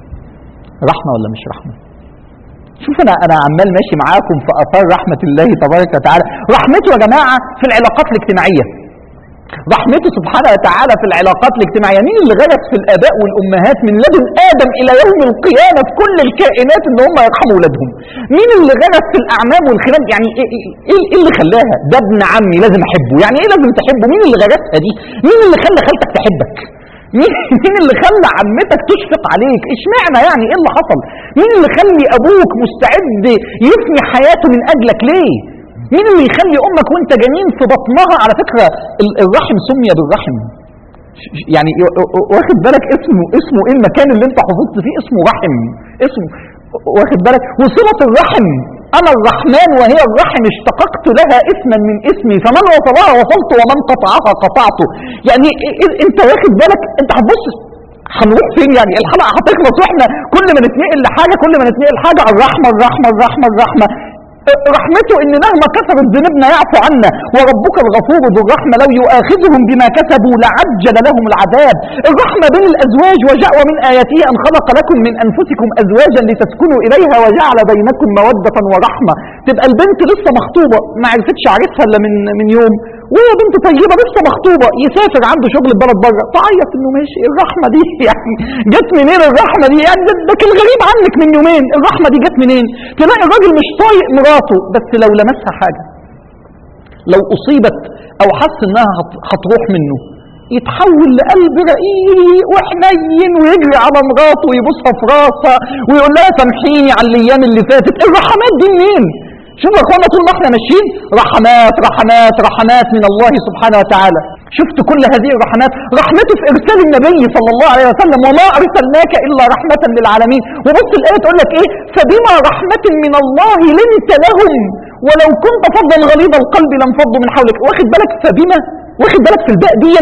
رحمة ولا مش رحمة؟ شوف أنا عمال ماشي معاكم في آثار رحمة الله تبارك وتعالى. رحمته يا جماعة في العلاقات الاجتماعية، رحمته سبحانه وتعالى في العلاقات الاجتماعية. مين اللي غرس في الآباء والأمهات من لدن آدم إلى يوم القيامة في كل الكائنات إن هم يرحموا أولادهم؟ مين اللي غرس في الأعمام والخلان؟ يعني إيه اللي خلاها؟ ده ابن عمي لازم أحبه، يعني إيه لازم تحبه؟ مين اللي غرسها دي؟ مين اللي خلى خالتك تحبك؟ مين اللي خلى عمتك تشفق عليك؟ اشمعنى يعني؟ ايه اللي حصل؟ مين اللي خلي ابوك مستعد يفني حياته من اجلك ليه؟ مين اللي يخلي امك وانت جنين في بطنها؟ على فكرة الرحم سمي بالرحم، يعني واخد بالك اسمه ايه المكان اللي انت حفظت فيه؟ اسمه رحم، اسمه واخد بالك. وصلة الرحم، انا الرحمن وهي الرحم اشتققت لها اسما من اسمي، فمن وصلها وصلت ومن قطعها قطعته. يعني انت واخد بالك؟ انت هتبص هنروح فين؟ يعني الحلقة هتخلص واحنا كل ما نتنقل لحاجة الرحمة الرحمة الرحمة الرحمة. رحمته ان مهما كسرت ذنوبنا يعفو عنا، وربك الغفور ذو الرحمة لو يؤاخذهم بما كسبوا لعجل لهم العذاب. الرحمة بين الازواج، وجاء ومن آياته ان خلق لكم من انفسكم ازواجا لتسكنوا اليها وجعل بينكم مودة ورحمة. تبقى البنت لسه مخطوبة ما عرفتش عرفها الا من يوم، وهي بنت طيبة لسه مخطوبة، يسافر عنده شغل البلد بره تعيط انه ماشي. الرحمة دي يعني جت منين؟ الرحمة دي يعني ده كان غريب عنك من يومين، الرحمة دي جت منين؟ تلاقي الراجل مش طايق مراته، بس لو لمسها حاجة، لو أصيبت أو حس إنها هتروح منه، يتحول لقلب رقيق وحنين ويجري على مراته ويبوسها في راسها ويقول لها سامحيني على الأيام اللي فاتت. الرحمات دي منين؟ شوفوا يا اخوانا، طول ما احنا ماشيين رحمات رحمات رحمات من الله سبحانه وتعالى. شفت كل هذه الرحمات؟ رحمته في ارسال النبي صلى الله عليه وسلم، وما ارسلناك الا رحمة للعالمين. وبص الايه تقول لك ايه؟ فبما رحمة من الله لنت لهم ولو كنت فظا غليظ القلب لانفضوا من حولك. واخد بالك؟ فبما، واخد بالك في الباء دي؟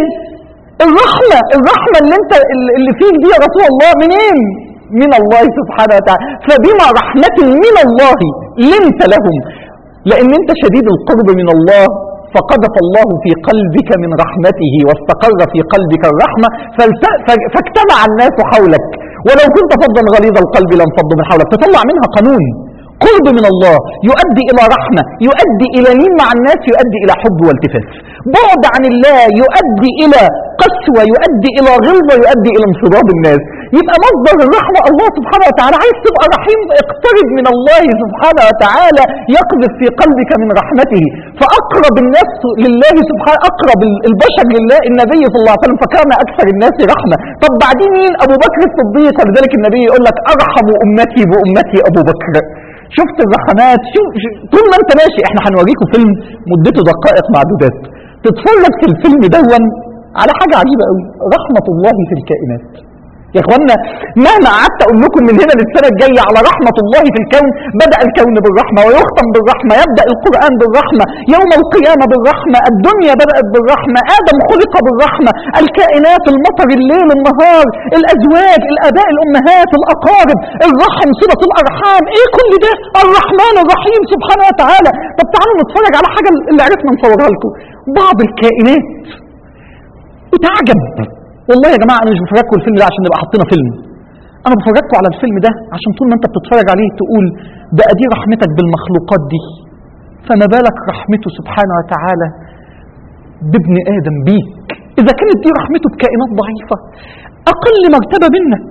الرحمة اللي فيك دي يا رسول الله منين؟ من الله سبحانه وتعالى. فبما رحمة من الله لنت لهم، لأن أنت شديد القرب من الله فقذف الله في قلبك من رحمته واستقر في قلبك الرحمة فاجتمع الناس حولك. ولو كنت فظا غليظ القلب لانفضوا من حولك. تطلع منها قانون قرب من الله يؤدي إلى رحمة، يؤدي إلى لين مع الناس، يؤدي إلى حب والتفاف. بعد عن الله يؤدي إلى قسوة، يؤدي إلى غلظة، يؤدي إلى انصراف الناس. يبقى مصدر الرحمة الله سبحانه وتعالى. عايز تبقى رحيم؟ اقترب من الله سبحانه وتعالى يقذف في قلبك من رحمته. فأقرب الناس لله سبحانه، أقرب البشر لله النبي صلى الله عليه وسلم، فكان أكثر الناس رحمة. طب بعدين مين؟ أبو بكر الصديق. ولذلك النبي يقول لك أرحم أمتي بأمتي أبو بكر. شفت الرحمات؟ شوف طول ما انت ماشي. احنا هنوريكم فيلم مدته دقائق معدودات، تتفرج في الفيلم دون على حاجة عجيبة قوي، رحمة الله في الكائنات. يا اخوانا مهما قعدت اقول لكم من هنا للسنه الجايه على رحمه الله في الكون، بدا الكون بالرحمه ويختم بالرحمه، يبدا القران بالرحمه، يوم القيامه بالرحمه، الدنيا بدات بالرحمه، ادم خلق بالرحمه، الكائنات، المطر، الليل، النهار، الازواج، الاباء، الامهات، الاقارب، الرحم، صله الارحام، ايه كل ده؟ الرحمن الرحيم سبحانه وتعالى. طب تعالوا نتفرج على حاجه اللي عرفنا نصورها لكم. بعض الكائنات وتعجب والله يا جماعة أنا مش بفرجكم الفيلم ده عشان نبقى حطينا فيلم، أنا بفرجكم على الفيلم ده عشان طول ما أنت بتتفرج عليه تقول بقى دي رحمتك بالمخلوقات دي، فما بالك رحمته سبحانه وتعالى بابن آدم بيك. إذا كانت دي رحمته بكائنات ضعيفة أقل مرتبة منك،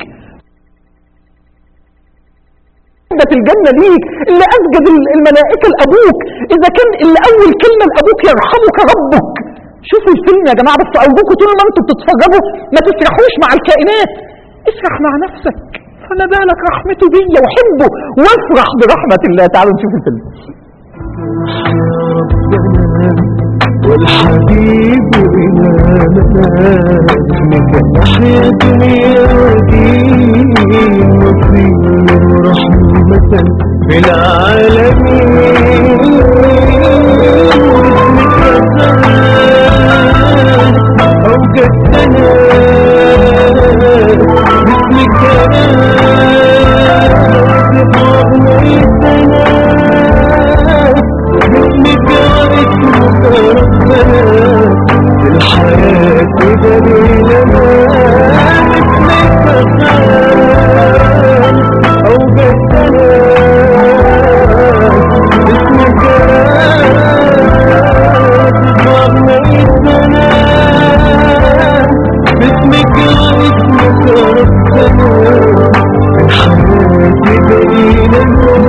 في الجنة ليك اللي أسجد الملائكة لأبوك، إذا كان اللي أول كلمة لأبوك يرحمك ربك. شوفوا الفيلم يا جماعة، بس أرجوكم طول ما أنتم بتتفرجوا ما تسرحوش مع الكائنات، اسرح مع نفسك، فما بالك رحمته بيا وحبه وافرح برحمة الله. تعالوا نشوف الفيلم. والحبيب إمامنا اسمك نحيا دنيا ودين نصير رحمة بالعالمين. اسمك أوجدتنا باسمك أغنيتنا باسمك اسمك ربنا الحياة دليلنا باسمك أوجدتنا باسمك أغنيتنا باسمك اسمك ربنا الحياة دليلنا.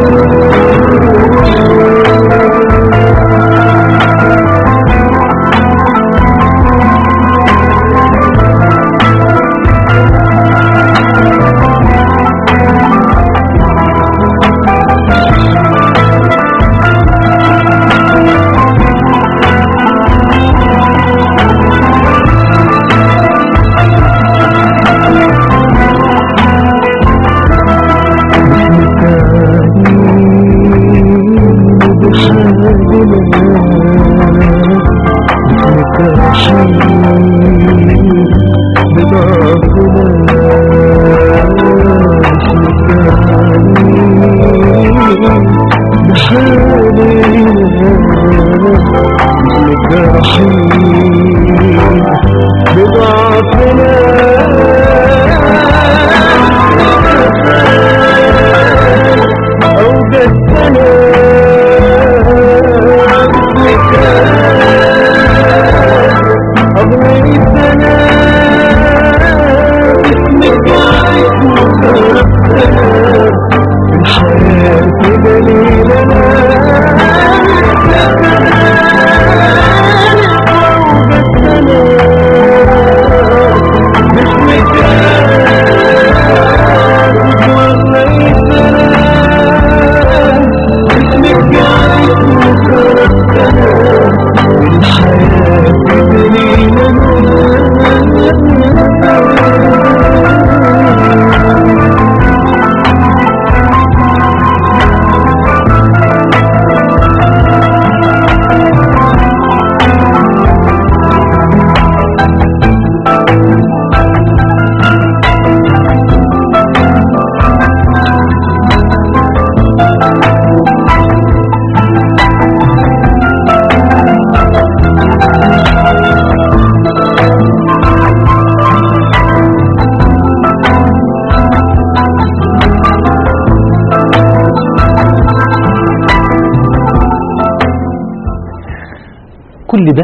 كل ده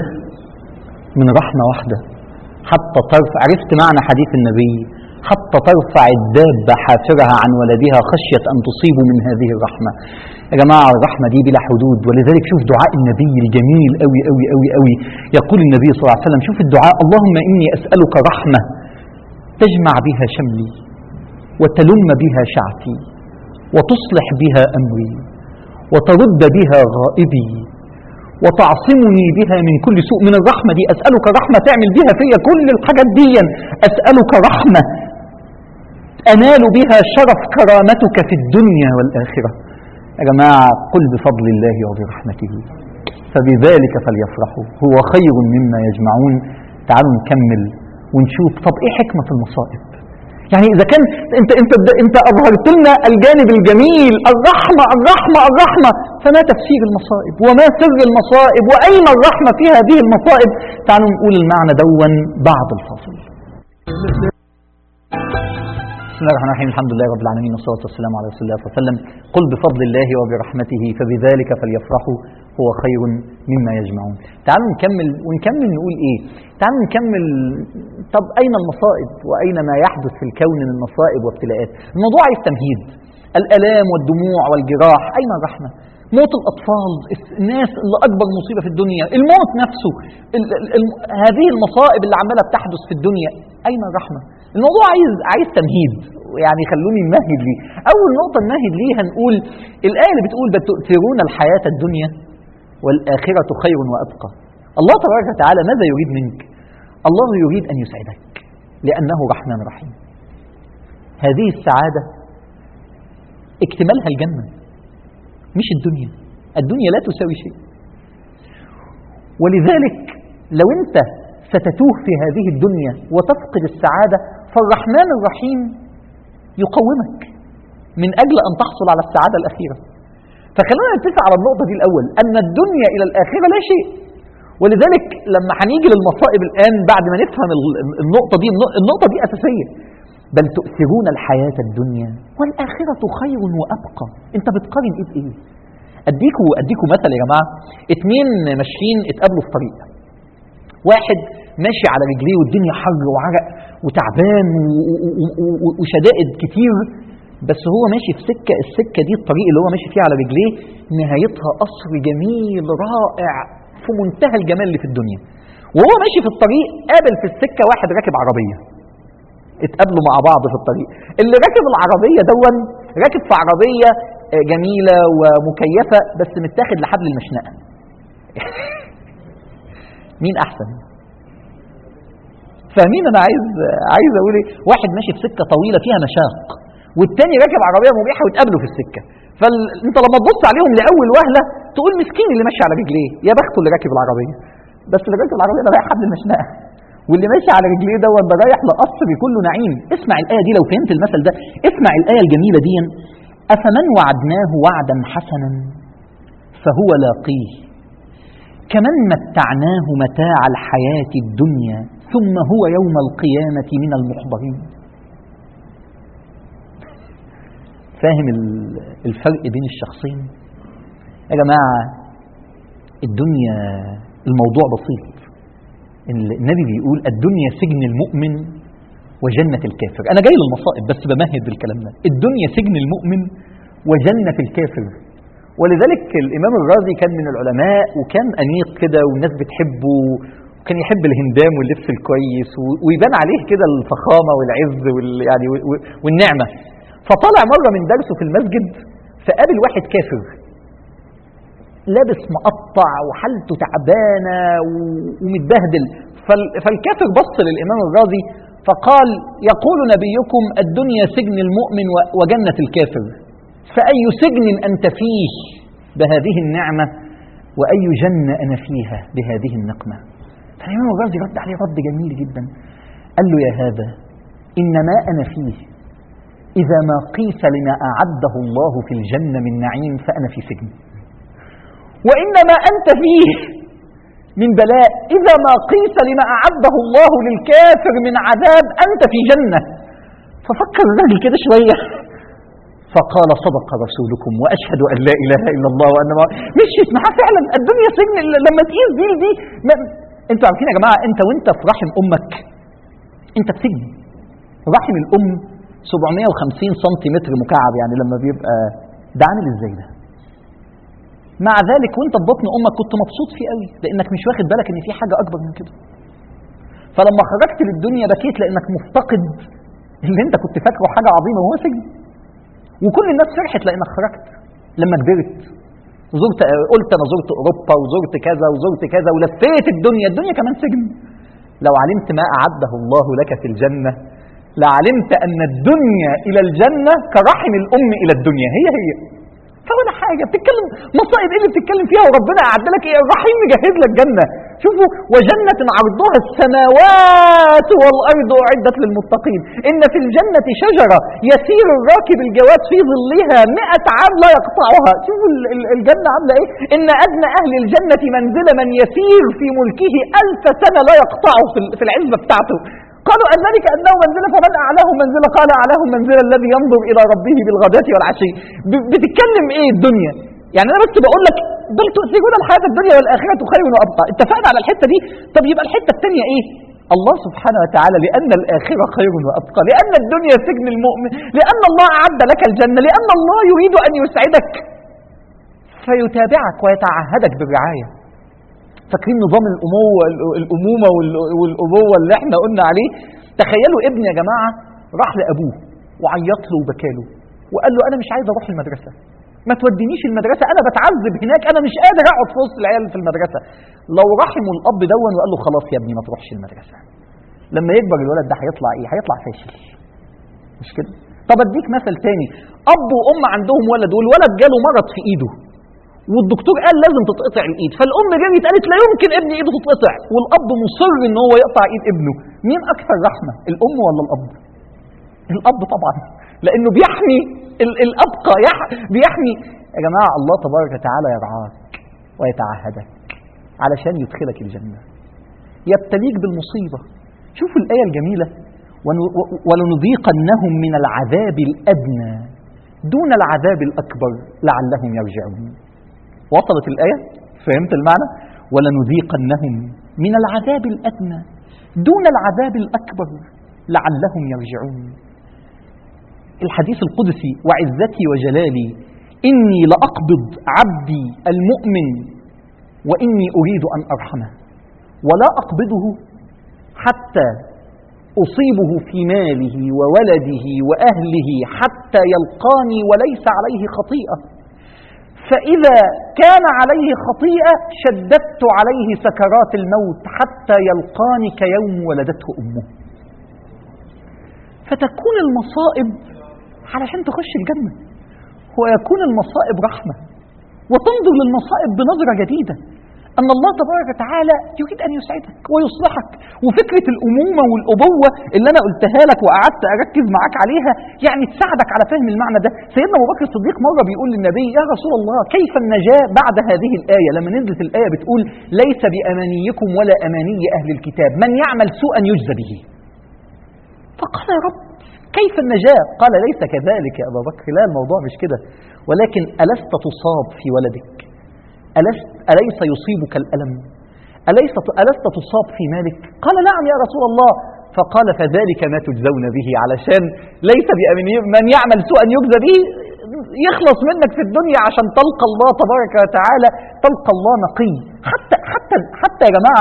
من رحمة واحدة، حتى ترفع، عرفت معنى حديث النبي، حتى ترفع الدابة حافرها عن ولدها خشية أن تصيب من هذه الرحمة. يا جماعة الرحمة دي بلا حدود، ولذلك شوف دعاء النبي الجميل أوي أوي أوي أوي. يقول النبي صلى الله عليه وسلم، شوف الدعاء: اللهم إني أسألك رحمة تجمع بها شملي وتلم بها شعتي وتصلح بها أمري وترد بها غائبي وتعصمني بها من كل سوء. من الرحمة دي أسألك رحمة تعمل بها فيا كل الحاجات دي. أسألك رحمة أنال بها شرف كرامتك في الدنيا والآخرة. يا جماعة قل بفضل الله وبرحمته فبذلك فليفرحوا هو خير مما يجمعون. تعالوا نكمل ونشوف طب إيه حكمة المصائب. يعني إذا كان أنت أظهرت لنا الجانب الجميل، الرحمة الرحمة الرحمة، فما تفسير المصائب وما سر المصائب وأين الرحمة في هذه المصائب؟ تعالوا نقول المعنى دون بعد الفاصل. بسم الله الرحمن الرحيم. الحمد لله رب العالمين والصلاة والسلام على رسول الله صلى الله عليه وسلم. قل بفضل الله وبرحمته فبذلك فليفرحوا هو خير مما يجمعون. تعالوا نكمل نقول ايه؟ تعالوا نكمل. طب اين المصائب واين ما يحدث في الكون من مصائب وابتلاءات؟ الموضوع عايز تمهيد. الالام والدموع والجراح، اين الرحمة؟ موت الأطفال، الناس اللي أكبر مصيبة في الدنيا، الموت نفسه، هذه المصائب اللي عمالة بتحدث في الدنيا، أين الرحمة؟ الموضوع عايز تمهيد، يعني خلوني نمهد ليه. أول نقطة نمهد ليه هنقول الآية اللي بتقول بل تؤثرون الحياة الدنيا والآخرة خير وأبقى. الله تبارك وتعالى ماذا يريد منك؟ الله يريد أن يسعدك لأنه رحمن رحيم. هذه السعادة اكتمالها الجنة مش الدنيا. الدنيا لا تساوي شيء. ولذلك لو أنت ستتوه في هذه الدنيا وتفقد السعادة فالرحمن الرحيم يقومك من أجل أن تحصل على السعادة الأخيرة. فخلونا نتفق على النقطة دي الأول، أن الدنيا إلى الآخرة لا شيء. ولذلك لما هنيجي للمصائب الآن بعد ما نفهم النقطة دي أساسية. بل تؤثرون الحياة الدنيا والآخرة خير وأبقى. أنت بتقارن إيه بإيه؟ أديكوا مثل يا جماعة. اتنين ماشيين اتقابلوا في طريق. واحد ماشي على رجليه والدنيا حر وعرق وتعبان وشدائد كتير، بس هو ماشي في السكة دي الطريق اللي هو ماشي فيها على رجليه نهايتها قصر جميل رائع في منتهى الجمال اللي في الدنيا. وهو ماشي في الطريق قابل في السكة واحد راكب عربية. اتقابلوا مع بعض في الطريق. اللي راكب العربية راكب في عربية جميلة ومكيفة بس متاخد لحبل المشنقة. مين أحسن؟ فاهمين أنا عايز أقول إيه؟ واحد ماشي في سكة طويلة فيها مشاق والتاني راكب عربية مريحة واتقابلوا في السكة. فأنت لما تبص عليهم لأول وهلة تقول مسكين اللي ماشي على رجليه، يا بخته اللي راكب العربية. بس اللي راكب العربية ده رايح حبل المشنقة، واللي ماشي على رجليه ده رايح لقصر كله نعيم. اسمع الآية دي لو فهمت المثل ده. اسمع الآية الجميلة دي. أفمن وعدناه وعدا حسنا فهو لاقيه كمن متعناه متاع الحياة الدنيا ثم هو يوم القيامة من المحضرين. فاهم الفرق بين الشخصين؟ يا جماعة الدنيا الموضوع بسيط. النبي بيقول الدنيا سجن المؤمن وجنة الكافر. أنا جاي للمصائب بس بمهد بالكلام ده. الدنيا سجن المؤمن وجنة الكافر. ولذلك الإمام الرازي كان من العلماء وكان أنيق كده والناس بتحبه، وكان يحب الهندام واللبس الكويس ويبان عليه كده الفخامة والعز والنعمة. فطلع مرة من درسه في المسجد فقابل واحد كافر لابس مقطع وحالته تعبانة ومتبهدل. فالكافر بص للإمام الرازي فقال يقول نبيكم الدنيا سجن المؤمن وجنة الكافر، فأي سجن أنت فيه بهذه النعمة وأي جنة أنا فيها بهذه النقمة؟ فالإمام الرازي رد عليه رد جميل جدا. قال له يا هذا إنما أنا فيه إذا ما قيس لما أعده الله في الجنة من نعيم فأنا في سجن، وإنما أنت فيه من بلاء إذا ما قيس لما أعده الله للكافر من عذاب أنت في جنة. ففكر الراجل كده شوية فقال صدق رسولكم وأشهد أن لا إله إلا الله وأن مش اسمها فعلا الدنيا سجن. لما تقيس دي انتوا عارفين يا جماعة انت وانت في رحم أمك انت في سجن. رحم الأم 750 سنتيمتر مكعب، يعني لما بيبقى ده عامل ازاي ده؟ مع ذلك وانت في بطن امك كنت مبسوط فيه قوي لانك مش واخد بالك ان في حاجه اكبر من كده. فلما خرجت للدنيا بكيت لانك مفتقد اللي انت كنت فاكره حاجه عظيمه وهو سجن. وكل الناس فرحت لانك خرجت. لما كبرت قلت انا زرت اوروبا وزرت كذا وزرت كذا ولفيت الدنيا كمان سجن. لو علمت ما اعده الله لك في الجنه لعلمت ان الدنيا الى الجنه كرحم الام الى الدنيا. هي فولا حاجة بتتكلم مصائب ايه اللي بتتكلم فيها وربنا أعد لك ايه؟ الرحيم مجهز لك جنة. شوفوا وجنة عرضها السماوات والأرض أعدت للمتقين إن في الجنة شجرة يسير الراكب الجواد في ظلها 100 عام لا يقطعها. شوفوا الجنة عاملة إيه. إن أدنى أهل الجنة منزل من يسير في ملكه 1000 سنة لا يقطعه في العزبة بتاعته. قالوا أن ذلك أنه منزلة فمن أعلاه منزلة قال أعلاه منزلة الذي ينظر إلى ربه بالغداة والعشي. بتتكلم إيه الدنيا؟ يعني أنا بس بقول لك بل تؤثرون الحياة الدنيا والآخرة خير وأبقى. اتفقنا على الحتة دي. طب يبقى الحتة الثانية إيه؟ الله سبحانه وتعالى لأن الآخرة خير وأبقى، لأن الدنيا سجن المؤمن، لأن الله أعد لك الجنة، لأن الله يريد أن يسعدك فيتابعك ويتعهدك بالرعاية. فاكرين نظام الأمومة والأبوة اللي احنا قلنا عليه؟ تخيلوا ابن يا جماعة راح لأبوه وعيط له وبكاله وقال له أنا مش عايز أروح المدرسة، ما تودينيش المدرسة، أنا بتعذب هناك، أنا مش قادر أقعد في وسط العيال في المدرسة. لو رحموا الأب دون وقال له خلاص يا ابني ما تروحش المدرسة، لما يكبر الولد ده هيطلع إيه؟ هيطلع فاشل، مش كده؟ طب أديك مثل تاني، أب وأم عندهم ولد والولد جاله مرض في إيده والدكتور قال لازم تتقطع الايد، فالام جريت قالت لا يمكن ابني ايده تتقطع، والاب مصر ان هو يقطع ايد ابنه. مين اكثر رحمه، الام ولا الاب؟ الاب طبعا، لانه بيحمي الابقى، بيحمي. يا جماعه الله تبارك وتعالى يرعاك ويتعهدك علشان يدخلك الجنه، يبتليك بالمصيبه. شوفوا الايه الجميله، ولنذيقنهم من العذاب الادنى دون العذاب الاكبر لعلهم يرجعون. وصلت الآية؟ فهمت المعنى؟ ولنذيقنهم من العذاب الأدنى دون العذاب الأكبر لعلهم يرجعون. الحديث القدسي وعزتي وجلالي إني لأقبض عبدي المؤمن وإني أريد أن أرحمه ولا أقبضه حتى أصيبه في ماله وولده وأهله حتى يلقاني وليس عليه خطيئة، فإذا كان عليه خطيئة شددت عليه سكرات الموت حتى يلقاني كيوم ولدته أمه. فتكون المصائب علشان تخش الجنة، ويكون المصائب رحمة، وتنظر للمصائب بنظرة جديدة، أن الله تبارك وتعالى يريد أن يسعدك ويصلحك. وفكرة الأمومة والأبوة اللي أنا قلتها لك وقعدت أركز معك عليها يعني تساعدك على فهم المعنى ده. سيدنا أبو بكر الصديق مرة بيقول للنبي يا رسول الله كيف النجاة بعد هذه الآية؟ لما نزلت الآية بتقول ليس بأمانيكم ولا أماني أهل الكتاب من يعمل سوءا يجزى به. فقال يا رب كيف النجاة؟ قال ليس كذلك يا أبا بكر، لا الموضوع مش كده، ولكن ألست تصاب في ولدك؟ أليس يصيبك الألم؟ ألست تصاب في مالك؟ قال نعم يا رسول الله. فقال فذلك ما تجزون به، علشان ليس بأمن من يعمل سوءا يجزى به، يخلص منك في الدنيا عشان تلقى الله تبارك وتعالى، تلقى الله نقي. حتى يا جماعة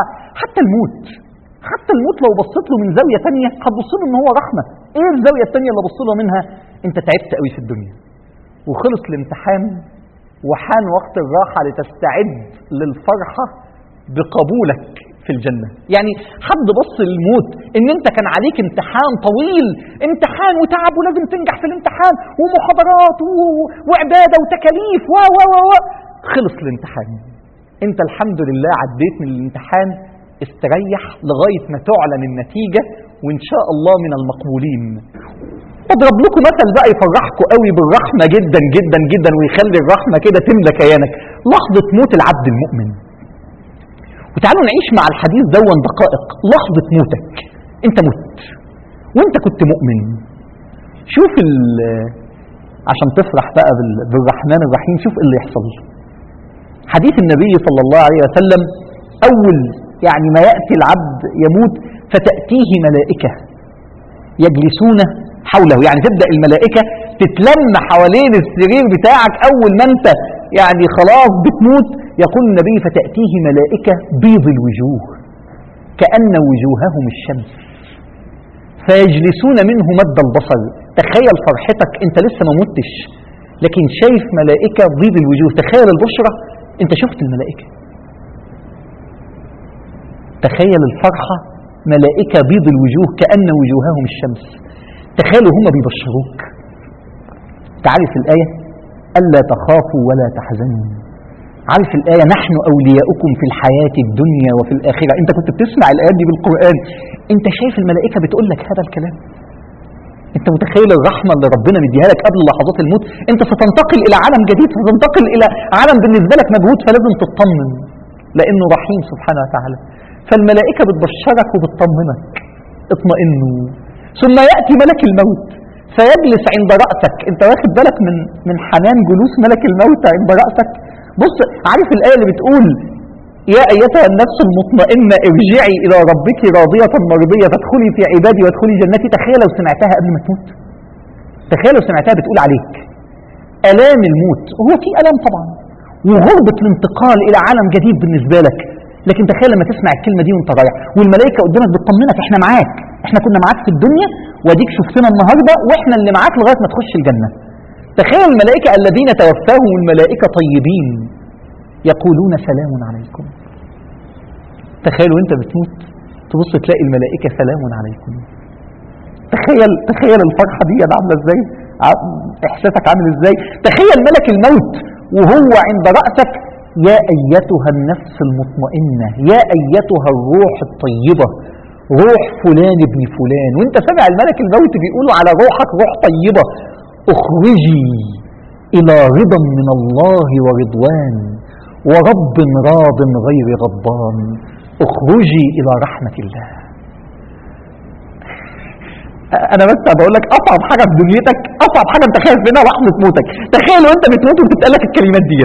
حتى الموت لو بصيت له من زاوية تانية هتبص له ان هو رحمة. ايه الزاوية التانية اللي بص له منها؟ انت تعبت قوي في الدنيا وخلص الامتحان وحان وقت الراحة لتستعد للفرحة بقبولك في الجنة. يعني حد بص للموت ان انت كان عليك امتحان طويل، امتحان وتعب ولازم تنجح في الامتحان ومحاضرات وعبادة وتكاليف خلص الامتحان، انت الحمد لله عديت من الامتحان، استريح لغاية ما تعلن النتيجة وان شاء الله من المقبولين. اضرب لكم مثل بقى يفرحكم قوي بالرحمة جدا جدا جدا ويخلي الرحمة كده تملى كيانك، لحظة موت العبد المؤمن. وتعالوا نعيش مع الحديث دون دقائق. لحظة موتك انت مت وانت كنت مؤمن، شوف عشان تفرح بقى بالرحمن الرحيم، شوف اللي يحصل. حديث النبي صلى الله عليه وسلم أول يعني ما يأتي العبد يموت فتأتيه ملائكة يجلسون حوله، يعني تبدأ الملائكة تتلم حوالين السرير بتاعك أول ما أنت يعني خلاص بتموت. يقول النبي فتأتيه ملائكة بيض الوجوه كأن وجوههم الشمس فيجلسون منه مد البصر. تخيل فرحتك أنت لسه ما متش لكن شايف ملائكة بيض الوجوه، تخيل البشرة أنت شفت الملائكة، تخيل الفرحة ملائكة بيض الوجوه كأن وجوههم الشمس، تخيلوا هم بيبشروك. تعالي في الآية ألا تخافوا ولا تحزنوا عارف الآية نحن أولياؤكم في الحياة الدنيا وفي الآخرة، أنت كنت بتسمع الآيات دي بالقرآن، أنت شايف الملائكة بتقول لك هذا الكلام؟ أنت متخيل الرحمة اللي ربنا مديها لك قبل لحظات الموت؟ أنت ستنتقل إلى عالم جديد، ستنتقل إلى عالم بالنسبة لك مجهود، فلازم تطمن لأنه رحيم سبحانه وتعالى. فالملائكة بتبشرك وبتطمنك، اطمئنوا. ثم يأتي ملك الموت فيجلس عند رأسك. أنت واخد بالك من حنان جلوس ملك الموت عند رأسك؟ بص، عارف الآية اللي بتقول يا أيتها النفس المطمئنة ارجعي إلى ربك راضية مرضية فادخلي في عبادي وادخلي جنتي. تخيل لو سمعتها قبل ما تموت، تخيل لو سمعتها بتقول عليك آلام الموت. هو في آلام طبعا وغربة الانتقال إلى عالم جديد بالنسبة لك، لكن تخيل لما تسمع الكلمة دي وانت رايح والملائكة قدامك بتطمنك احنا معاك، احنا كنا معاك في الدنيا واديك شفتنا النهاردة واحنا اللي معاك لغاية ما تخش الجنة. تخيل الملائكة الذين توفاهم الملائكة طيبين يقولون سلام عليكم. تخيل وانت بتموت تبص تلاقي الملائكة سلام عليكم. تخيل الفرحة دي عاملة ازاي، احساسك عامل ازاي. تخيل ملك الموت وهو عند رأسك يا أيتها النفس المطمئنة، يا أيتها الروح الطيبة، روح فلان ابن فلان. وانت سامع الملك الموت بيقولوا على روحك روح طيبة اخرجي إلى رضا من الله ورضوان ورب راض غير غضبان، اخرجي إلى رحمة الله. أنا بس بقول لك أصعب حاجة في دنيتك، أصعب حاجة أنت خايف منها لحظة موتك. تخيل وأنت بتموت وبتتقال لك الكلمات دي.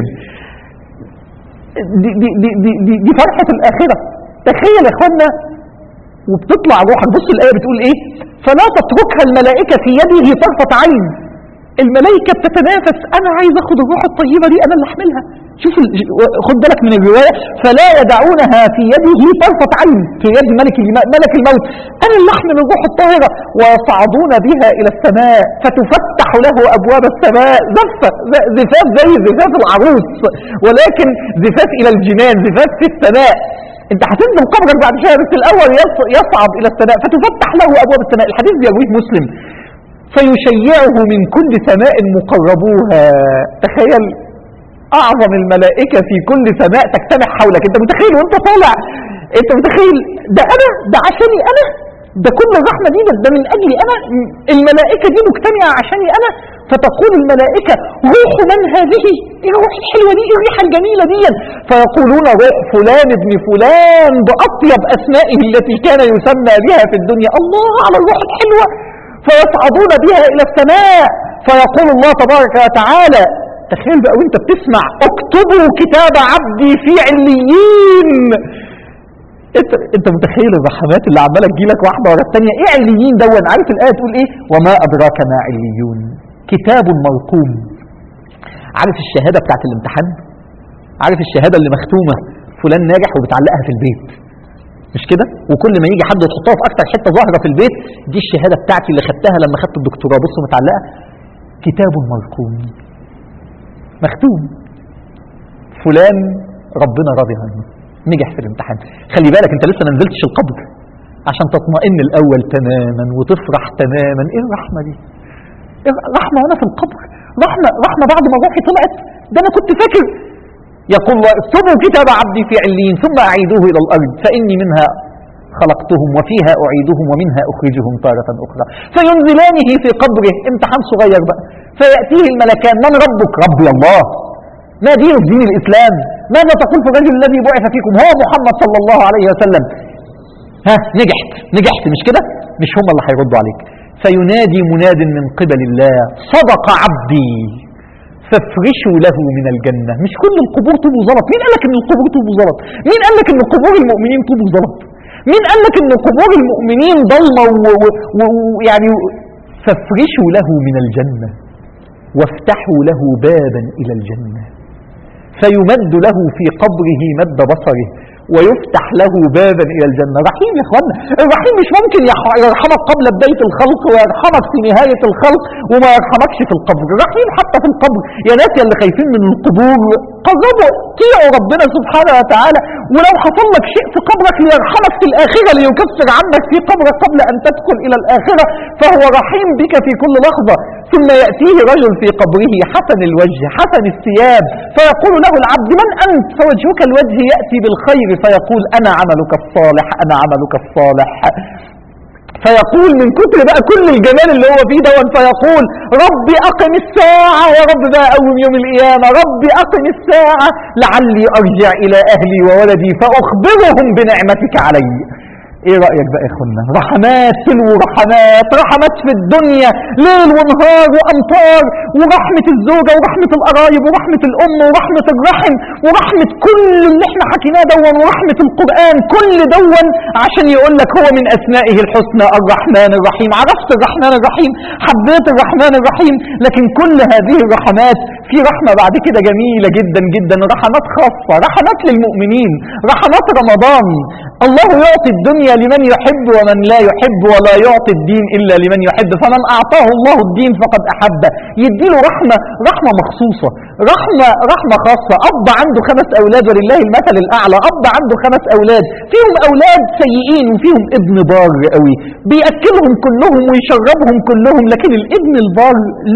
دي فرحة الآخرة. تخيل يا إخوانا وبتطلع روحك. بص الآية بتقول إيه؟ فلا تتركها الملائكة في يده طرفة عين. الملائكة بتتنافس، أنا عايز أخد الروح الطيبة دي، أنا اللي أحملها. شوف خد بالك من الرواية، فلا يدعونها في يده طرفة عين، في يد ملك الموت، أنا اللي أحمل الروح الطاهرة. ويصعدون بها إلى السماء فتفتح له أبواب السماء زفاف زي زفاف العروس، ولكن زفاف إلى الجنان، زفاف في السماء. انت هتنزل قبرك بعد شويه، بس الاول يصعد الى السماء فتفتح له ابواب السماء. الحديث بيرويه مسلم. فيشيعه من كل سماء مقربوها. تخيل اعظم الملائكه في كل سماء تجتمع حولك. انت متخيل وانت طالع، انت متخيل ده عشاني انا، ده كل الرحمه دي ده من اجلي انا، الملائكه دي مجتمعه عشاني انا. فتقول الملائكة روح من هذه؟ ايه الروح الحلوة دي؟ ايه الريحة الجميلة دي؟ فيقولون روح فلان ابن فلان بأطيب أسمائه التي كان يسمى بها في الدنيا. الله على الروح الحلوة. فيصعدون بها إلى السماء فيقول الله تبارك وتعالى، تخيل بقى وانت بتسمع، اكتبوا كتاب عبدي في عليين. انت متخيل الرحمات اللي عماله تجيلك واحده ورا الثانيه؟ ايه عليين دون؟ عارف الايه تقول ايه؟ وما ادراك ما عليون كتاب مرقوم. عارف الشهاده بتاعت الامتحان؟ عارف الشهاده اللي مختومه فلان ناجح وبتعلقها في البيت، مش كده؟ وكل ما يجي حد يحطها في اكتر حته ظاهره في البيت، دي الشهاده بتاعتي اللي خدتها لما خدت الدكتوراه. بص متعلقه كتاب مرقوم مختوم، فلان ربنا راضي عنه نجح في الامتحان. خلي بالك انت لسه ما نزلتش القبر عشان تطمئن الاول تماما وتفرح تماما. ايه الرحمه دي؟ إيه رحمه وانا في القبر؟ رحمه بعد ما روحي طلعت؟ ده انا كنت فاكر. يقول الله اكتبوا كتاب عبدي في عليين ثم اعيدوه الى الارض فاني منها خلقتهم وفيها اعيدهم ومنها اخرجهم تارة اخرى. فينزلانه في قبره، امتحان صغير بقى. فياتيه الملكان، من ربك؟ ربي الله. ما دين الدين الإسلام؟ ماذا تقول في الرجل الذي بعث فيكم؟ هو محمد صلى الله عليه وسلم. ها نجحت مش كده؟ مش هم اللي هيردوا عليك. فينادي مناد من قبل الله، صدق عبدي فافرشوا له من الجنة. مش كل القبور طوب وزلط. مين قال لك ان القبور طوب وزلط؟ مين قال لك ان قبور المؤمنين طوب وزلط؟ مين قال لك ان قبور المؤمنين ضلمة ويعني فافرشوا له من الجنة وافتحوا له بابا إلى الجنة فيمد له في قبره مد بصره ويفتح له بابا إلى الجنة. رحيم يا اخوانا. الرحيم مش ممكن يرحمك قبل بداية الخلق ويرحمك في نهاية الخلق وما يرحمكش في القبر. رحيم حتى في القبر. يا ناس اللي خايفين من القبور قربوا طيعوا ربنا سبحانه وتعالى، ولو حصل لك شيء في قبرك ليرحمك في الآخرة ليكفر عنك في قبرك قبل أن تدخل إلى الآخرة، فهو رحيم بك في كل لحظة. ثم يأتيه رجل في قبره حسن الوجه حسن الثياب فيقول له العبد من أنت؟ فوجهك الوجه يأتي بالخير فيقول أنا عملك الصالح أنا عملك الصالح. فيقول من كتر بقى كل الجمال اللي هو فيه دون فيقول ربي أقم الساعة، يا رب بقى أول يوم القيامة، ربي أقم الساعة لعلي أرجع إلى أهلي وولدي فأخبرهم بنعمتك علي. ايه رأيك بقى يا اخوانا؟ رحمات تلو رحمات، رحمات في الدنيا ليل ونهار وامطار، ورحمة الزوجة ورحمة القرايب ورحمة الام ورحمة الرحم ورحمة كل اللي احنا حكيناه دون ورحمة القرآن، كل دون عشان يقول لك هو من اسمائه الحسنى الرحمن الرحيم. عرفت الرحمن الرحيم، حبيت الرحمن الرحيم. لكن كل هذه الرحمات في رحمة بعد كده جميلة جدا جدا، رحمات خاصة، رحمات للمؤمنين، رحمات رمضان. الله يعطي الدنيا لمن يحب ومن لا يحب ولا يعطي الدين إلا لمن يحب، فمن أعطاه الله الدين فقد أحبه. يديله رحمة مخصوصة، رحمة خاصة. أب عنده 5 أولاد ولله المثل الأعلى، أب عنده 5 أولاد فيهم أولاد سيئين وفيهم ابن بار قوي بيأكلهم كلهم ويشربهم كلهم، لكن الابن البار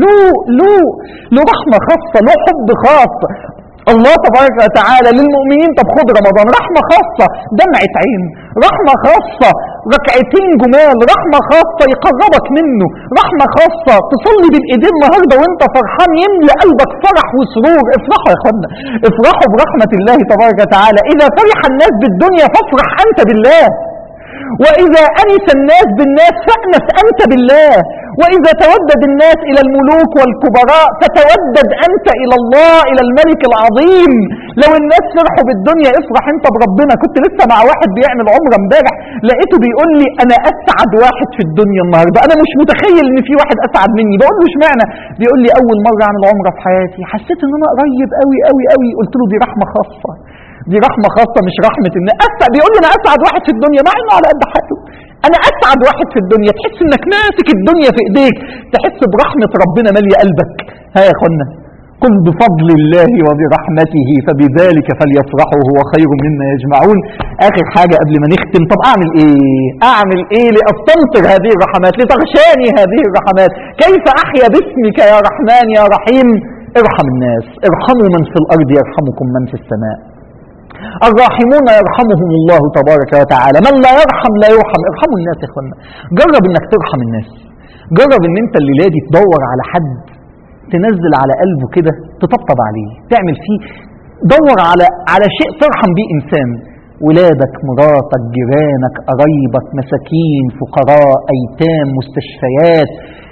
له رحمة خاصة، له حب خاص. الله تبارك وتعالى للمؤمنين طب خد رمضان رحمة خاصة، دمعة عين، رحمة خاصة، ركعتين جمال، رحمة خاصة يقربك منه، رحمة خاصة تصلي بالإيدين النهاردة وانت فرحان يملأ قلبك فرح وسرور. افرحوا يا اخوانا، افرحوا برحمة الله تبارك وتعالى. إذا فرح الناس بالدنيا فافرح أنت بالله، وإذا أنس الناس بالناس فأنس أنت بالله، وإذا تودد الناس إلى الملوك والكبراء فتودد أنت إلى الله، إلى الملك العظيم. لو الناس فرحوا بالدنيا افرح أنت بربنا. كنت لسه مع واحد بيعمل عمرة امبارح لقيته بيقول لي أنا أسعد واحد في الدنيا النهاردة، أنا مش متخيل إن في واحد أسعد مني. بقول له اشمعنى؟ بيقول لي أول مرة أعمل عمرة في حياتي حسيت إن أنا قريب قوي قوي قوي. قلت له دي رحمة خاصة، دي رحمة خاصة مش رحمة إن بيقول لي أنا أسعد واحد في الدنيا مع إنه على قد حاله. أنا أسعد واحد في الدنيا، تحس إنك ماسك الدنيا في إيديك، تحس برحمة ربنا مالية قلبك. ها يا أخوانا، قل بفضل الله وبرحمته فبذلك فليفرحوا هو خير مما يجمعون. آخر حاجة قبل ما نختم، طب أعمل إيه؟ أعمل إيه لأستمطر هذه الرحمات، لتغشاني هذه الرحمات؟ كيف أحيا باسمك يا رحمن يا رحيم؟ ارحم الناس، ارحموا من في الأرض يرحمكم من في السماء. الراحمون يرحمهم الله تبارك وتعالى، من لا يرحم لا يرحم. ارحموا الناس يا اخوانا، جرب انك ترحم الناس، جرب ان انت الليله دي تدور على حد تنزل على قلبه كده تطبطب عليه، تعمل فيه، دور على شيء ترحم بيه انسان، ولادك، مراتك، جيرانك، قرايبك، مساكين، فقراء، ايتام، مستشفيات.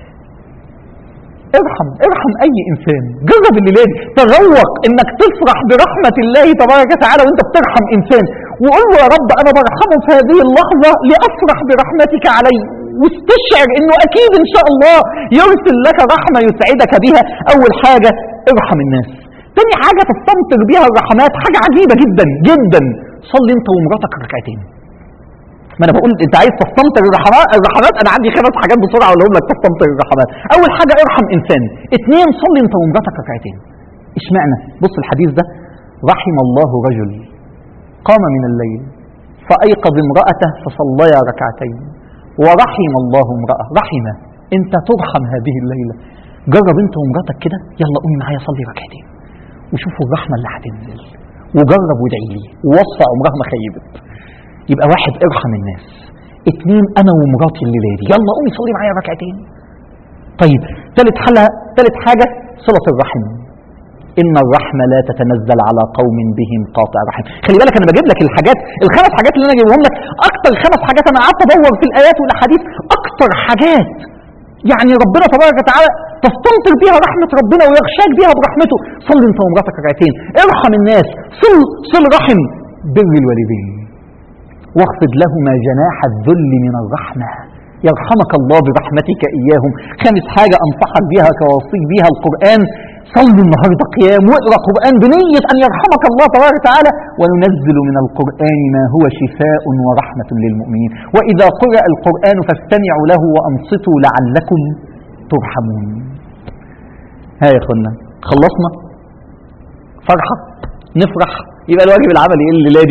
ارحم اي انسان. جرب الليله دي تذوق انك تفرح برحمه الله تبارك وتعالى وانت بترحم انسان، وقول له يا رب انا برحمه في هذه اللحظه لافرح برحمتك علي، واستشعر انه اكيد ان شاء الله يرسل لك رحمه يسعدك بها. اول حاجه ارحم الناس. تاني حاجه تستمطر بها الرحمات، حاجه عجيبه جدا جدا، صلي انت ومراتك ركعتين. ما انا بقول انت عايز تستمطر الرحمات انا عندي 5 حاجات بسرعه اقولهم لك تستمطر الرحمات. اول حاجه ارحم انسان. 2 صلي انت ومراتك ركعتين. اشمعنى؟ بص الحديث ده، رحم الله رجل قام من الليل فايقظ امراته فصليا ركعتين ورحم الله امراه. رحمه، انت ترحم هذه الليله. جرب انت ومراتك كده، يلا قومي معايا صلي ركعتين وشوفوا الرحمه اللي هتنزل، وجرب وادعي لي ووصى عمرها ما خيبت. يبقى 1 ارحم الناس، 2 انا ومراتي الليله دي يلا قومي صلي معايا ركعتين. طيب ثالث حاجه صله الرحم. ان الرحمه لا تتنزل على قوم بهم قاطع رحم. خلي بالك انا بجيب لك الحاجات ال5 حاجات اللي انا جايبهم لك، اكتر 5 حاجات انا قعدت ادور في الايات والاحاديث، اكتر حاجات يعني ربنا تبارك وتعالى تستمطر بيها رحمه ربنا ويغشاك بيها برحمته. صلي انت ومراتك ركعتين، ارحم الناس، صل رحم، بر الوالدين، واخفض لهما جناح الذل من الرحمة، يرحمك الله برحمتك إياهم. 5 حاجة أنصحك بها كوصيك بها القرآن، صلي النهاردة قيام واقرأ قرآن بنية أن يرحمك الله تبارك وتعالى. وننزل من القرآن ما هو شفاء ورحمة للمؤمنين، وإذا قرأ القرآن فاستمعوا له وأنصتوا لعلكم ترحمون. ها يا أخوانا، خلصنا فرحة، نفرح. يبقى الواجب العملي ايه الليله دي؟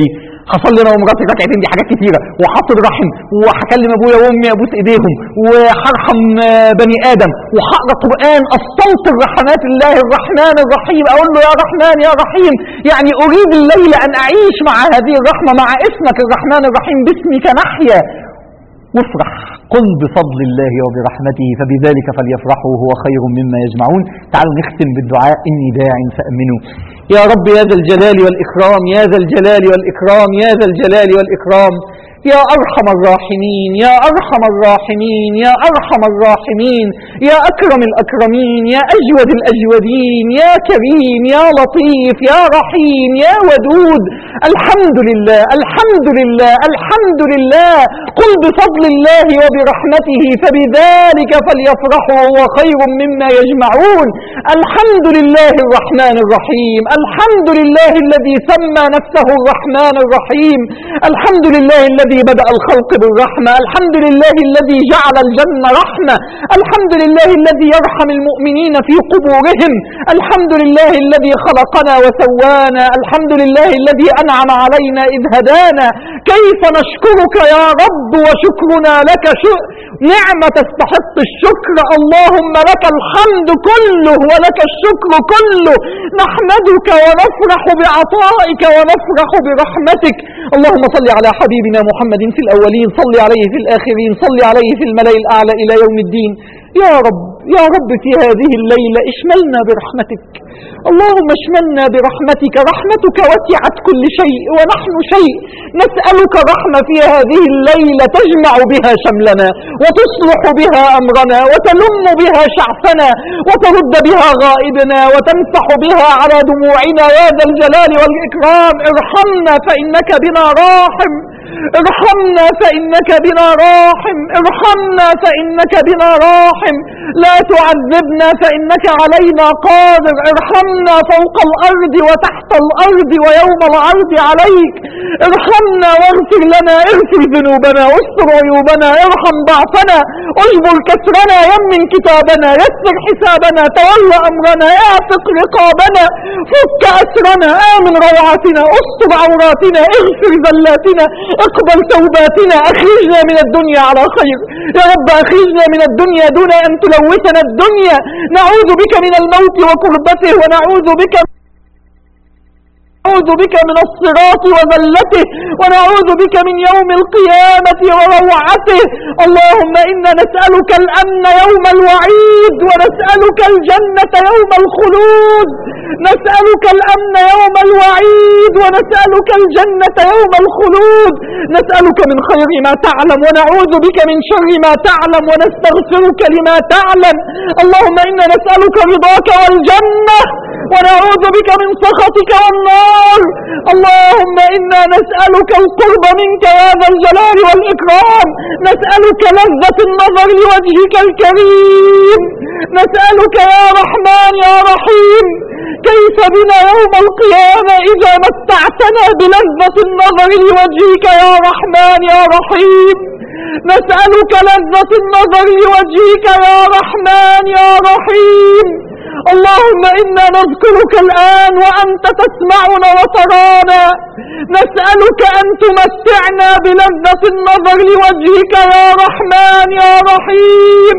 هصلي انا ومراتي ركعتين، دي حاجات كتيره، وحاصل رحم، وهكلم ابويا وامي ابوس ايديهم، وهرحم بني ادم، وهقرا قران استمطر رحمات الله الرحمن الرحيم، اقول له يا رحمن يا رحيم، يعني اريد الليله ان اعيش مع هذه الرحمه، مع اسمك الرحمن الرحيم، باسمك نحيا. وافرح، قل بفضل الله وبرحمته فبذلك فليفرحوا هو خير مما يجمعون. تعالوا نختم بالدعاء إني داع فأمنوا. يا رب يا ذا الجلال والإكرام، يا ذا الجلال والإكرام، يا ذا الجلال والإكرام، يا أرحم الراحمين، يا أرحم الراحمين، يا أرحم الراحمين، يا أكرم الأكرمين، يا أجود الأجودين، يا كريم، يا لطيف، يا رحيم، يا ودود. الحمد لله الحمد لله الحمد لله. قل بفضل الله وبرحمته فبذلك فليفرحوا هو خير مما يجمعون. الحمد لله الرحمن الرحيم، الحمد لله الذي سمى نفسه الرحمن الرحيم، الحمد لله الذي بدأ الخلق بالرحمة، الحمد لله الذي جعل الجنة رحمة، الحمد لله الذي يرحم المؤمنين في قبورهم، الحمد لله الذي خلقنا وسوانا، الحمد لله الذي أنعم علينا إذ هدانا. كيف نشكرك يا رب وشكرنا لك نعمة تستحق الشكر. اللهم لك الحمد كله ولك الشكر كله. نحمدك ونفرح بعطائك ونفرح برحمتك. اللهم صل على حبيبنا محمد في الأولين، صل عليه في الآخرين، صل عليه في الملأ الأعلى إلى يوم الدين. يا رب يا رب في هذه الليلة اشملنا برحمتك، اللهم اشملنا برحمتك. رحمتك وسعت كل شيء ونحن شيء. نسألك رحمة في هذه الليلة تجمع بها شملنا وتصلح بها أمرنا وتلم بها شعثنا وترد بها غائبنا وتمسح بها على دموعنا يا ذا الجلال والإكرام. ارحمنا فإنك بنا راحم، ارحمنا فإنك بنا راحم، ارحمنا فإنك بنا راحم. لا تعذبنا فإنك علينا قادر. ارحمنا فوق الأرض وتحت الأرض ويوم العرض عليك. ارحمنا واغفر لنا، اغفر ذنوبنا، استر عيوبنا، ارحم ضعفنا، اجبر كسرنا، يمن كتابنا، يسر حسابنا، تولى أمرنا، اعتق رقابنا، فك أسرنا، آمن روعاتنا، استر عوراتنا، اغفر ذلاتنا، اقبل توباتنا. اخرجنا من الدنيا على خير يا رب، اخرجنا من الدنيا دون ان تلوثنا الدنيا. نعوذ بك من الموت وكربته، ونعوذ بك من الصراط وذلته، ونعوذ بك من يوم القيامة وروعته. اللهم إنا نسألك الأمن يوم الوعيد، ونسألك الجنة يوم الخلود. نسألك الأمن يوم الوعيد، ونسألك الجنة يوم الخلود. نسألك من خير ما تعلم، ونعوذ بك من شر ما تعلم، ونستغفرك لما تعلم. اللهم إنا نسألك رضاك والجنة، ونعوذ بك من سخطك والنار. اللهم إنا نسألك القرب منك يا ذا الجلال والإكرام. نسألك لذة النظر لوجهك الكريم. نسألك يا رحمن يا رحيم، كيف بنا يوم القيامة إذا متعتنا بلذة النظر لوجهك يا رحمن يا رحيم. نسألك لذة النظر لوجهك يا رحمن يا رحيم. اللهم إنا نذكرك الآن وأنت تسمعنا وترانا. نسألك أن تمتعنا بلذة النظر لوجهك يا رحمن يا رحيم.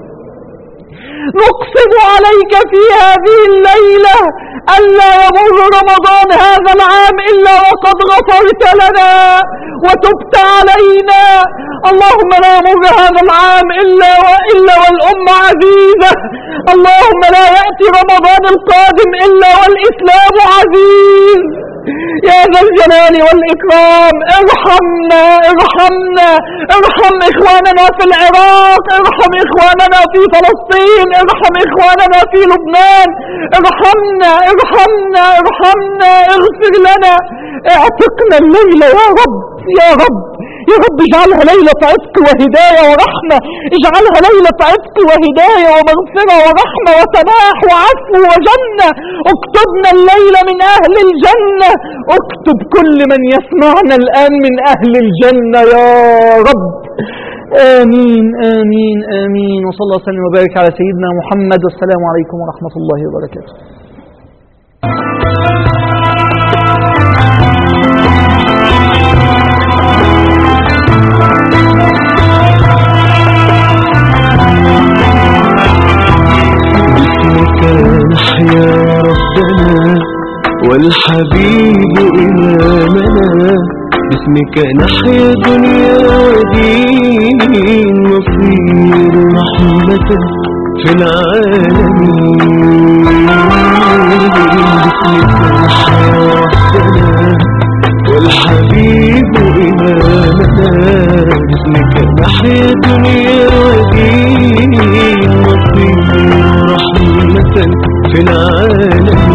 نقسم عليك في هذه الليلة ألا يمر رمضان هذا العام إلا وقد غفرت لنا وتبت علينا. اللهم لا يمر هذا العام إلا والأمة عزيزة. اللهم لا يأتي رمضان القادم إلا والإسلام عزيز. يا ذا الجلال والإكرام ارحمنا ارحمنا. ارحم إخواننا في العراق، ارحم إخواننا في فلسطين، ارحم إخواننا في لبنان. ارحمنا ارحمنا ارحمنا، اغفر لنا. اعتقنا الليلة يا رب يا رب يا رب. اجعلها ليلة عتق وهداية ورحمة، اجعلها ليلة عتق وهداية ومغفرة ورحمة وسماح وعفو وجنة. اكتبنا الليلة من أهل الجنة، اكتب كل من يسمعنا الآن من أهل الجنة يا رب. آمين آمين آمين. وصلى الله وسلم وبارك على سيدنا محمد، والسلام عليكم ورحمة الله وبركاته. والحبيب إمامنا باسمك نحيا دنيا ودين نصير رحمة في العالمين باسمك نحيا وحدنا والحبيب إمامنا باسمك نحيا دنيا ودين نصير رحمة في العالمين